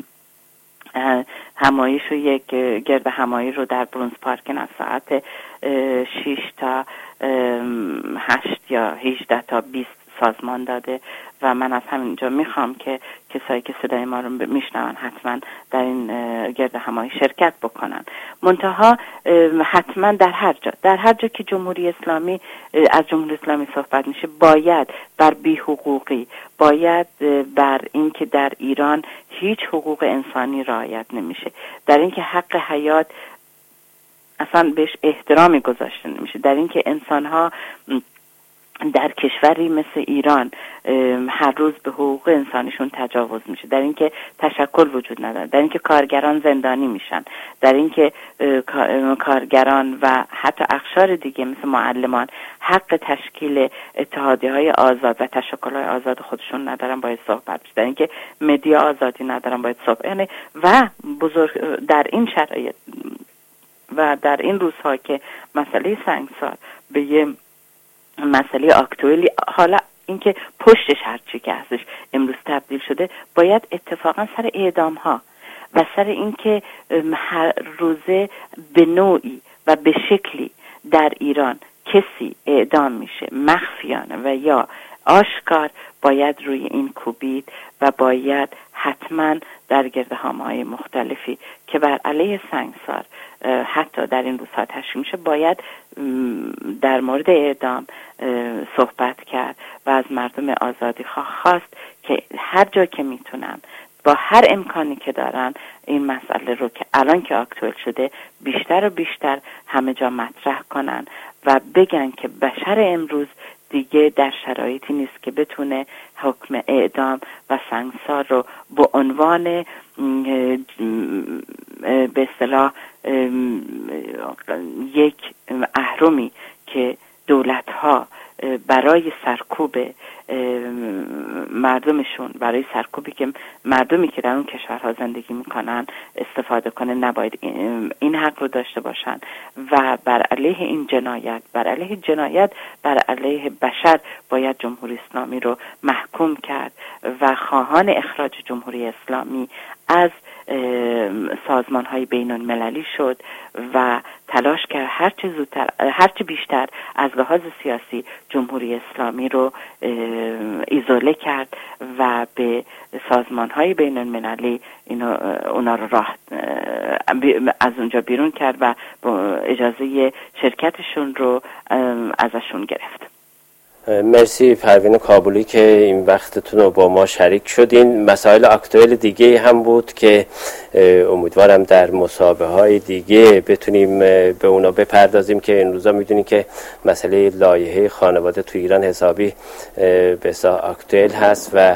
همایش و یک گرد همایی رو در برونز پارک از ساعت 6 تا 8 یا 18 تا 20 سازمان داده و من از همینجا میخوام که کسایی که صدای ما رو میشنون حتما در این گرد همایی شرکت بکنن. منتها حتما در هر جا که جمهوری اسلامی از جمهوری اسلامی صحبت میشه، باید بر بی‌حقوقی، باید بر این که در ایران هیچ حقوق انسانی رعایت نمیشه، در این که حق حیات اصلا بهش احترامی گذاشته نمیشه، در این که انسانها در کشوری مثل ایران هر روز به حقوق انسانیشون تجاوز میشه، در اینکه تشکل وجود نداره، در اینکه کارگران زندانی میشن، در اینکه کارگران و حتی اقشار دیگه مثل معلمان حق تشکیل اتحادیه‌های آزاد و تشکل‌های آزاد خودشون ندارن، باید صحبت بشه، در اینکه مدیا آزادی ندارن، باید صحبت و در این شرایط و در این روزها که مسئله سنگسار به یه مسئله اکتوئلی، حالا اینکه پشتش هرچی که هستش امروز تبدیل شده، باید اتفاقا سر اعدام ها و سر اینکه هر روزه به نوعی و به شکلی در ایران کسی اعدام میشه مخفیانه و یا آشکار، باید روی این کوبید و باید حتما در گردهمایی مختلفی که بر علیه سنگسار حتی در این روزها تشکیل میشه، باید در مورد اعدام صحبت کرد و از مردم آزادی خواست که هر جا که میتونن با هر امکانی که دارن این مسئله رو که الان که اکتوئل شده بیشتر و بیشتر همه جا مطرح کنن و بگن که بشر امروز دیگه در شرایطی نیست که بتونه حکم اعدام و سنگسار رو به عنوان به اصطلاح یک اهرمی که دولت‌ها برای سرکوب مردمشون، برای سرکوبی که مردمی که در اون کشورها زندگی میکنن استفاده کنه، نباید این حق رو داشته باشن و بر علیه این جنایت، بر علیه جنایت بر علیه بشر باید جمهوری اسلامی رو محکوم کرد و خواهان اخراج جمهوری اسلامی از سازمان‌های بین‌المللی شد و تلاش کرد هرچه بیشتر از لحاظ سیاسی جمهوری اسلامی رو ایزوله کرد و به سازمان‌های بین‌المللی اونا رو از اونجا بیرون کرد و اجازه شرکتشون رو ازشون گرفت. مرسی پروین کابلی که این وقتتون رو با ما شریک شدین. مسائل اکتوئل دیگه هم بود که امیدوارم در مسابقه‌های دیگه بتونیم به اونا بپردازیم که این روزا میدونیم که مسئله لایحه خانواده تو ایران حسابی به اصطلاح اکتوئل هست و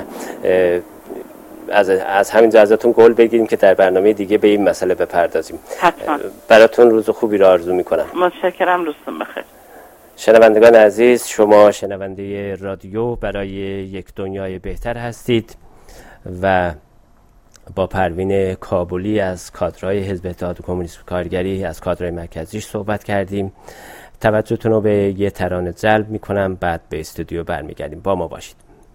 از همین ازتون قول بگیریم که در برنامه دیگه به این مسئله بپردازیم. حتما. براتون روز خوبی رو آرزو میکنم. متشکرم، روزتون بخیر. شنوندگان عزیز، شما شنونده رادیو برای یک دنیای بهتر هستید و با پروین کابلی از کادرهای حزب اتحاد کمونیسم کارگری از کادرهای مرکزیش صحبت کردیم. توجهتون رو به یه ترانه جلب میکنم، بعد به استودیو برمیگردیم. با ما باشید.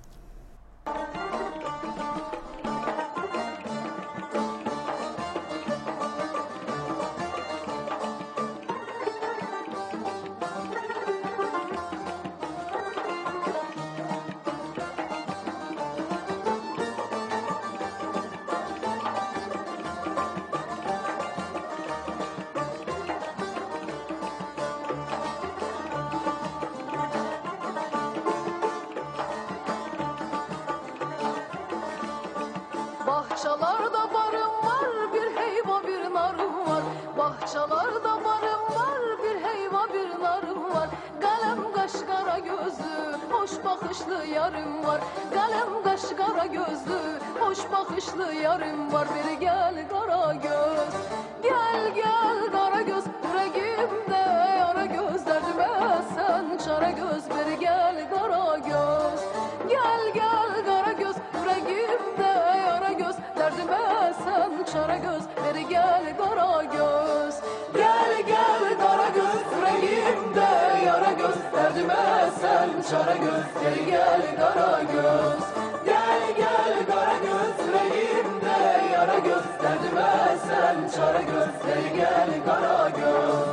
Bahçalarda barım var, bir heyva bir narım var. Bahçalarda barım var, bir heyva bir narım var. Kalem kaş kara gözlü, hoş bakışlı yarım var. Kalem kaş kara gözlü, hoş bakışlı yarım var. Bir gel kara göz, gel gel kara göz. Yüreğimde yara göz, derdime sen çare göz. Bir gel kara göz, gel gel kara göz. Yüreğimde yara göz, derdime sen çare göz. Bir gel kara göz, gel gel kara göz. Yüreğimde yara göz, derdime sen çare göz. Bir gel kara göz, gel gel kara göz. Yüreğimde yara göz, derdime sen çare göz. Bir gel kara göz.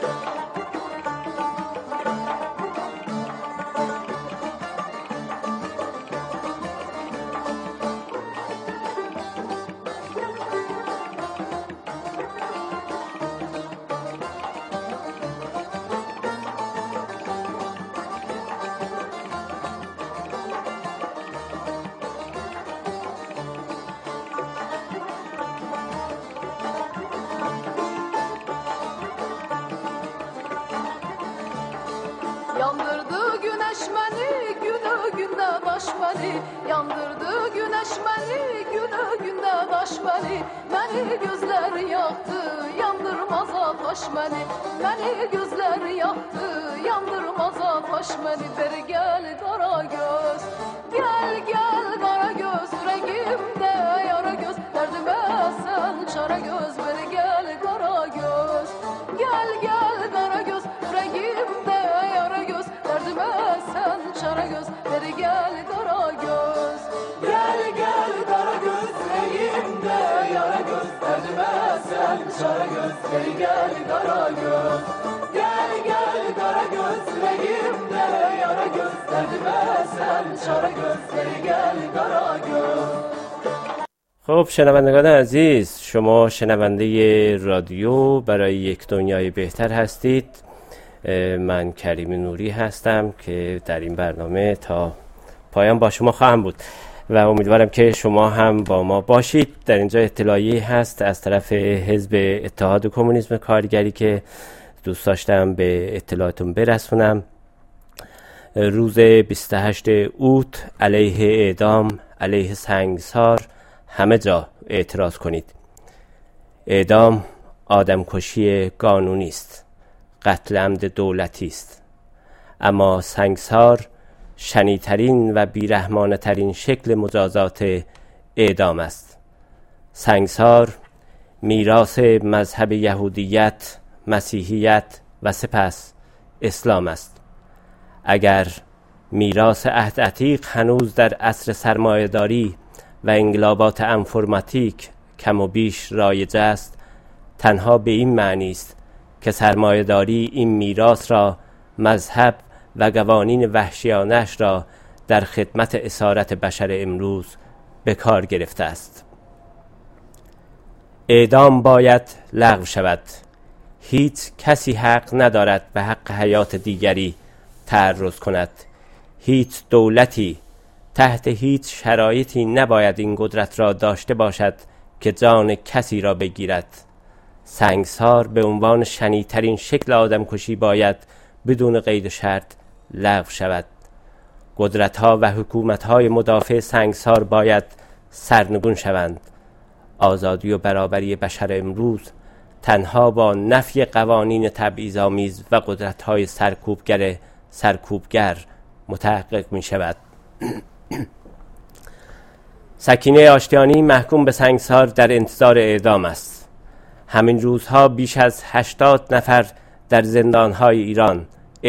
Yandırdı güneş beni, günü günde baş beni. Yandırdı güneş beni, günü günde baş beni. Beni gözler yaktı, yandırmaz ateş beni. Beni gözler yaktı, yandırmaz ateş beni. Beri gel kara göz, gel gel kara göz. Yüreğimde yara göz, derdime sen çare göz. Beri gel kara göz, gel gel kara göz. Yüreğimde yara göz, derdime sen çare göz. Beri gel kara göz, gel gel kara göz. Yüreğimde yara göz, derdime sen çare göz. Beri gel kara göz, gel gel kara göz. Yüreğimde yara göz, derdime sen çare göz. Beri gel kara göz. خب شنوندگان عزیز، شما شنونده رادیو برای یک دنیای بهتر هستید. من کریم نوری هستم که در این برنامه تا پایان با شما خواهم بود و امیدوارم که شما هم با ما باشید. در اینجا اطلاعیه هست از طرف حزب اتحاد کمونیسم کارگری که دوست داشتم به اطلاعاتون برسونم. روز 28 اوت علیه اعدام، علیه سنگسار همه جا اعتراض کنید. اعدام آدمکشی قانونی است، قتل عمد دولتی است. اما سنگسار شنی‌ترین و بیرحمانه‌ترین شکل مجازات اعدام است. سنگسار میراث مذهب یهودیت، مسیحیت و سپس اسلام است. اگر میراث عهد عتیق هنوز در عصر سرمایه‌داری و انقلابات انفرماتیک کم و بیش رایج است، تنها به این معنی است که سرمایه‌داری این میراث را، مذهب و قوانین وحشیانه‌اش را در خدمت اسارت بشر امروز به کار گرفته است. اعدام باید لغو شود. هیچ کسی حق ندارد به حق حیات دیگری تعرض کند. هیچ دولتی تحت هیچ شرایطی نباید این قدرت را داشته باشد که جان کسی را بگیرد. سنگسار به عنوان شنی‌ترین شکل آدمکشی باید بدون قید و شرط لغو شود. قدرت‌ها و حکومت‌های مدافع سنگسار باید سرنگون شوند. آزادی و برابری بشر امروز تنها با نفی قوانین تبعیض‌آمیز و قدرت‌های سرکوبگر متحقق می شود. سکینه آشتیانی محکوم به سنگسار در انتظار اعدام است. همین روزها بیش از 80 نفر در زندان‌های ایران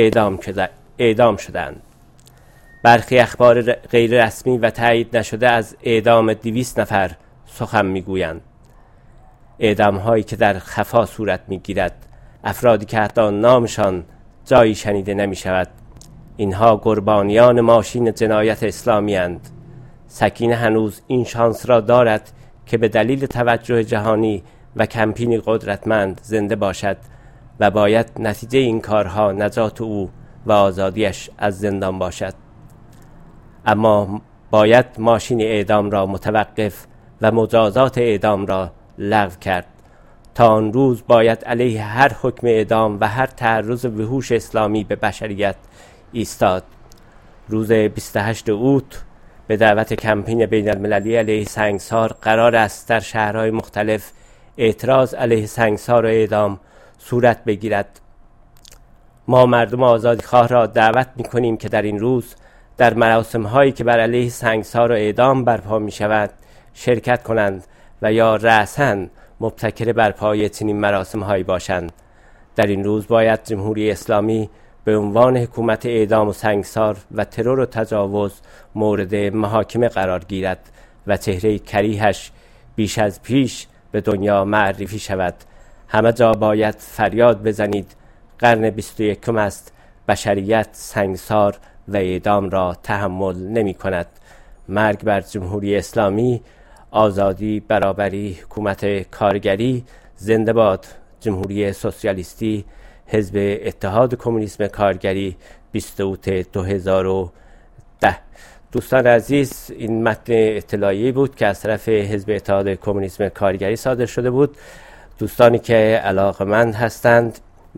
اعدام شدند. برخی اخبار غیر رسمی و تایید نشده از اعدام 200 نفر سخن میگویند. اعدام‌هایی که در خفا صورت میگیرد، افرادی که حتی نامشان جایی شنیده نمی شود. اینها قربانیان ماشین جنایت اسلامی اند. سکینه هنوز این شانس را دارد که به دلیل توجه جهانی و کمپینی قدرتمند زنده باشد و باید نتیجه این کارها نجات او و آزادیش از زندان باشد. اما باید ماشین اعدام را متوقف و مجازات اعدام را لغو کرد. تا آن روز باید علیه هر حکم اعدام و هر تعرض وحوش اسلامی به بشریت ایستاد. روز 28 اوت به دعوت کمپین بین المللی علیه سنگسار قرار است در شهرهای مختلف اعتراض علیه سنگسار و اعدام صورت بگیرد. ما مردم آزادیخواه را دعوت می‌کنیم که در این روز در مراسم هایی که بر علیه سنگسار و اعدام برپا می شود شرکت کنند و یا رأساً مبتکر برپای چنین مراسم هایی باشند. در این روز باید جمهوری اسلامی به عنوان حکومت اعدام و سنگسار و ترور و تجاوز مورد محاکمه قرار گیرد و چهره کریهش بیش از پیش به دنیا معرفی شود. همه جا باید فریاد بزنید قرن 21 است، بشریت سنگسار و اعدام را تحمل نمی کند. مرگ بر جمهوری اسلامی، آزادی، برابری، حکومت کارگری، زنده باد جمهوری سوسیالیستی، حزب اتحاد کمونیسم کارگری، 20 اوت 2010. دوستان عزیز، این متن اطلاعیه‌ای بود که از طرف حزب اتحاد کمونیسم کارگری صادر شده بود. دوستانی که علاقه‌مند هستند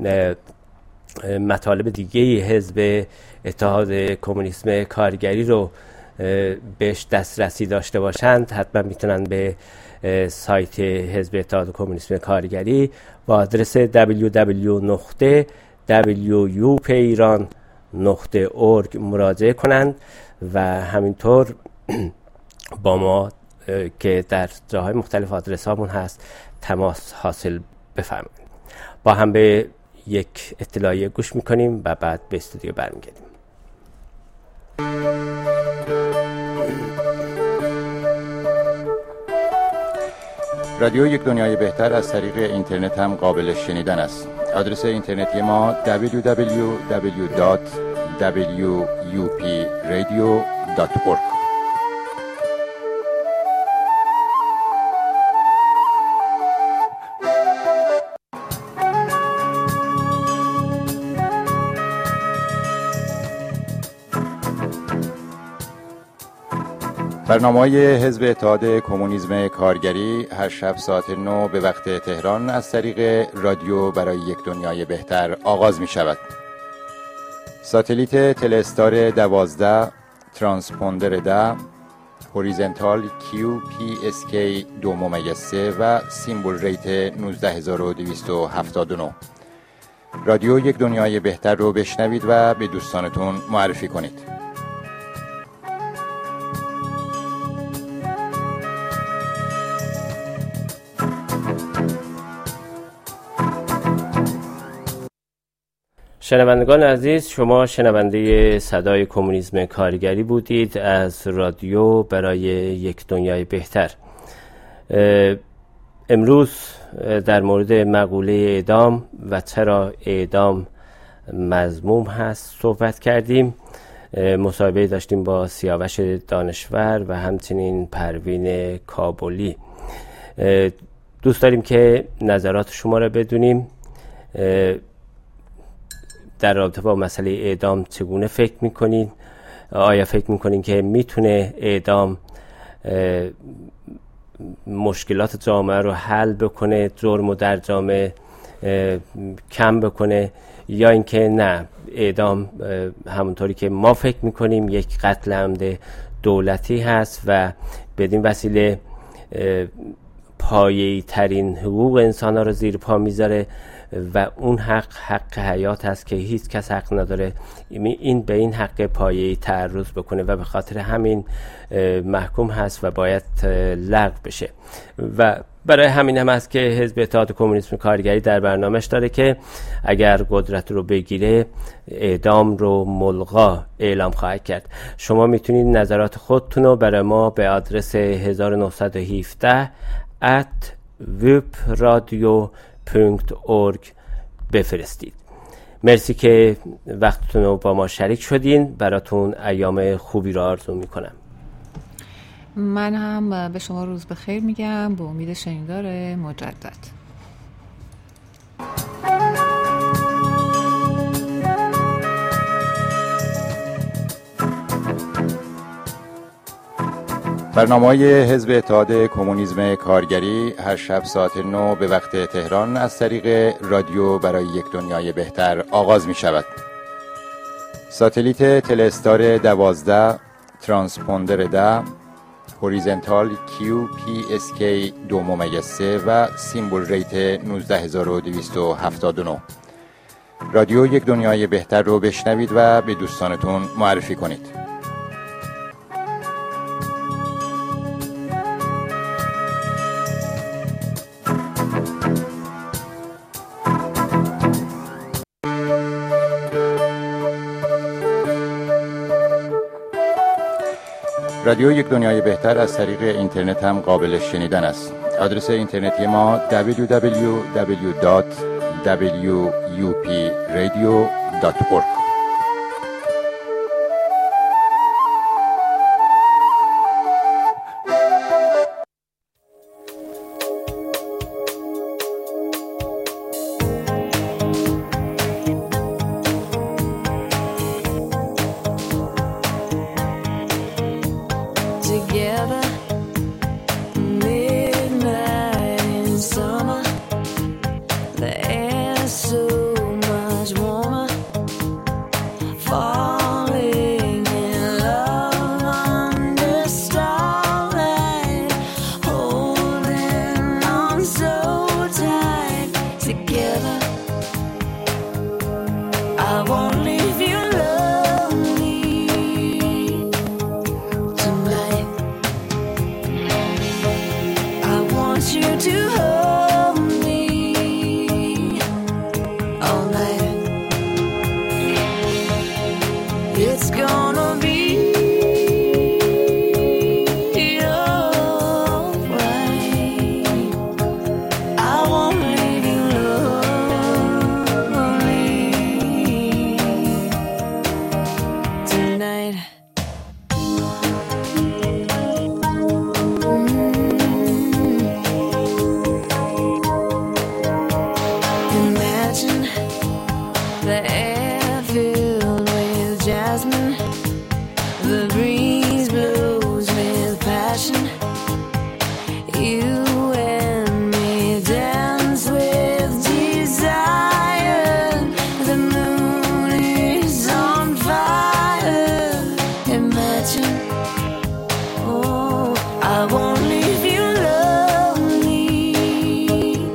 مطالب دیگه حزب اتحاد کمونیسم کارگری رو بهش دسترسی داشته باشند، حتما میتونن به سایت حزب اتحاد کمونیسم کارگری با آدرس www.wupeiran.org مراجعه کنند و همینطور با ما که در جاهای مختلف آدرس هامون هست تماس حاصل بفرمایید. با هم به یک اطلاعیه گوش میکنیم و بعد به استودیو برمیگردیم. رادیو یک دنیای بهتر از طریق اینترنت هم قابل شنیدن است. آدرس اینترنتی ما www.wupradio.org. برنامه‌های حزب اتحاد کمونیسم کارگری هر شب ساعت 9 به وقت تهران از طریق رادیو برای یک دنیای بهتر آغاز می شود. ساتلیت تلستار 12، ترانسپوندر 10، هوریزنتال QPSK 2.3 و سیمبل ریت 19279. رادیو یک دنیای بهتر رو بشنوید و به دوستانتون معرفی کنید. شنوندگان عزیز، شما شنونده صدای کمونیسم کارگری بودید از رادیو برای یک دنیای بهتر. امروز در مورد مقوله اعدام و چرا اعدام مذموم هست صحبت کردیم. مصاحبه داشتیم با سیاوش دانشور و همچنین پروین کابلی. دوست داریم که نظرات شما را بدونیم. در رابطه با مسئله اعدام چگونه فکر میکنید؟ آیا فکر میکنید که میتونه اعدام مشکلات جامعه رو حل بکنه، جرم رو در جامعه کم بکنه، یا اینکه نه، اعدام همونطوری که ما فکر میکنیم یک قتل عمد دولتی هست و بدین وسیله پایه‌ای ترین حقوق انسان ها رو زیر پا میذاره و اون حق حیات هست که هیچ کس حق نداره این به این حق پایه‌ای تعرض بکنه و به خاطر همین محکوم هست و باید لغو بشه. و برای همین هم هست که حزب اتحاد کمونیسم کارگری در برنامهش داره که اگر قدرت رو بگیره اعدام رو ملغا اعلام خواهد کرد. شما میتونید نظرات خودتون رو برای ما به آدرس 1917@webradio.org بفرستید. مرسی که وقتتون رو با ما شریک شدین. براتون ایام خوبی رو آرزو میکنم. من هم به شما روز بخیر میگم، به امید شنیدار مجدد. برنامه‌های حزب اتحاد کمونیسم کارگری هر شب ساعت 9 به وقت تهران از طریق رادیو برای یک دنیای بهتر آغاز می شود. ساتلیت تلستار 12، ترانسپوندر 10، هوریزنتال QPSK 2.3 و سیمبل ریت 19279. رادیو یک دنیای بهتر رو بشنوید و به دوستانتون معرفی کنید. رادیو یک دنیای بهتر از طریق اینترنت هم قابل شنیدن است. آدرس اینترنتی ما www.wupradio.org. So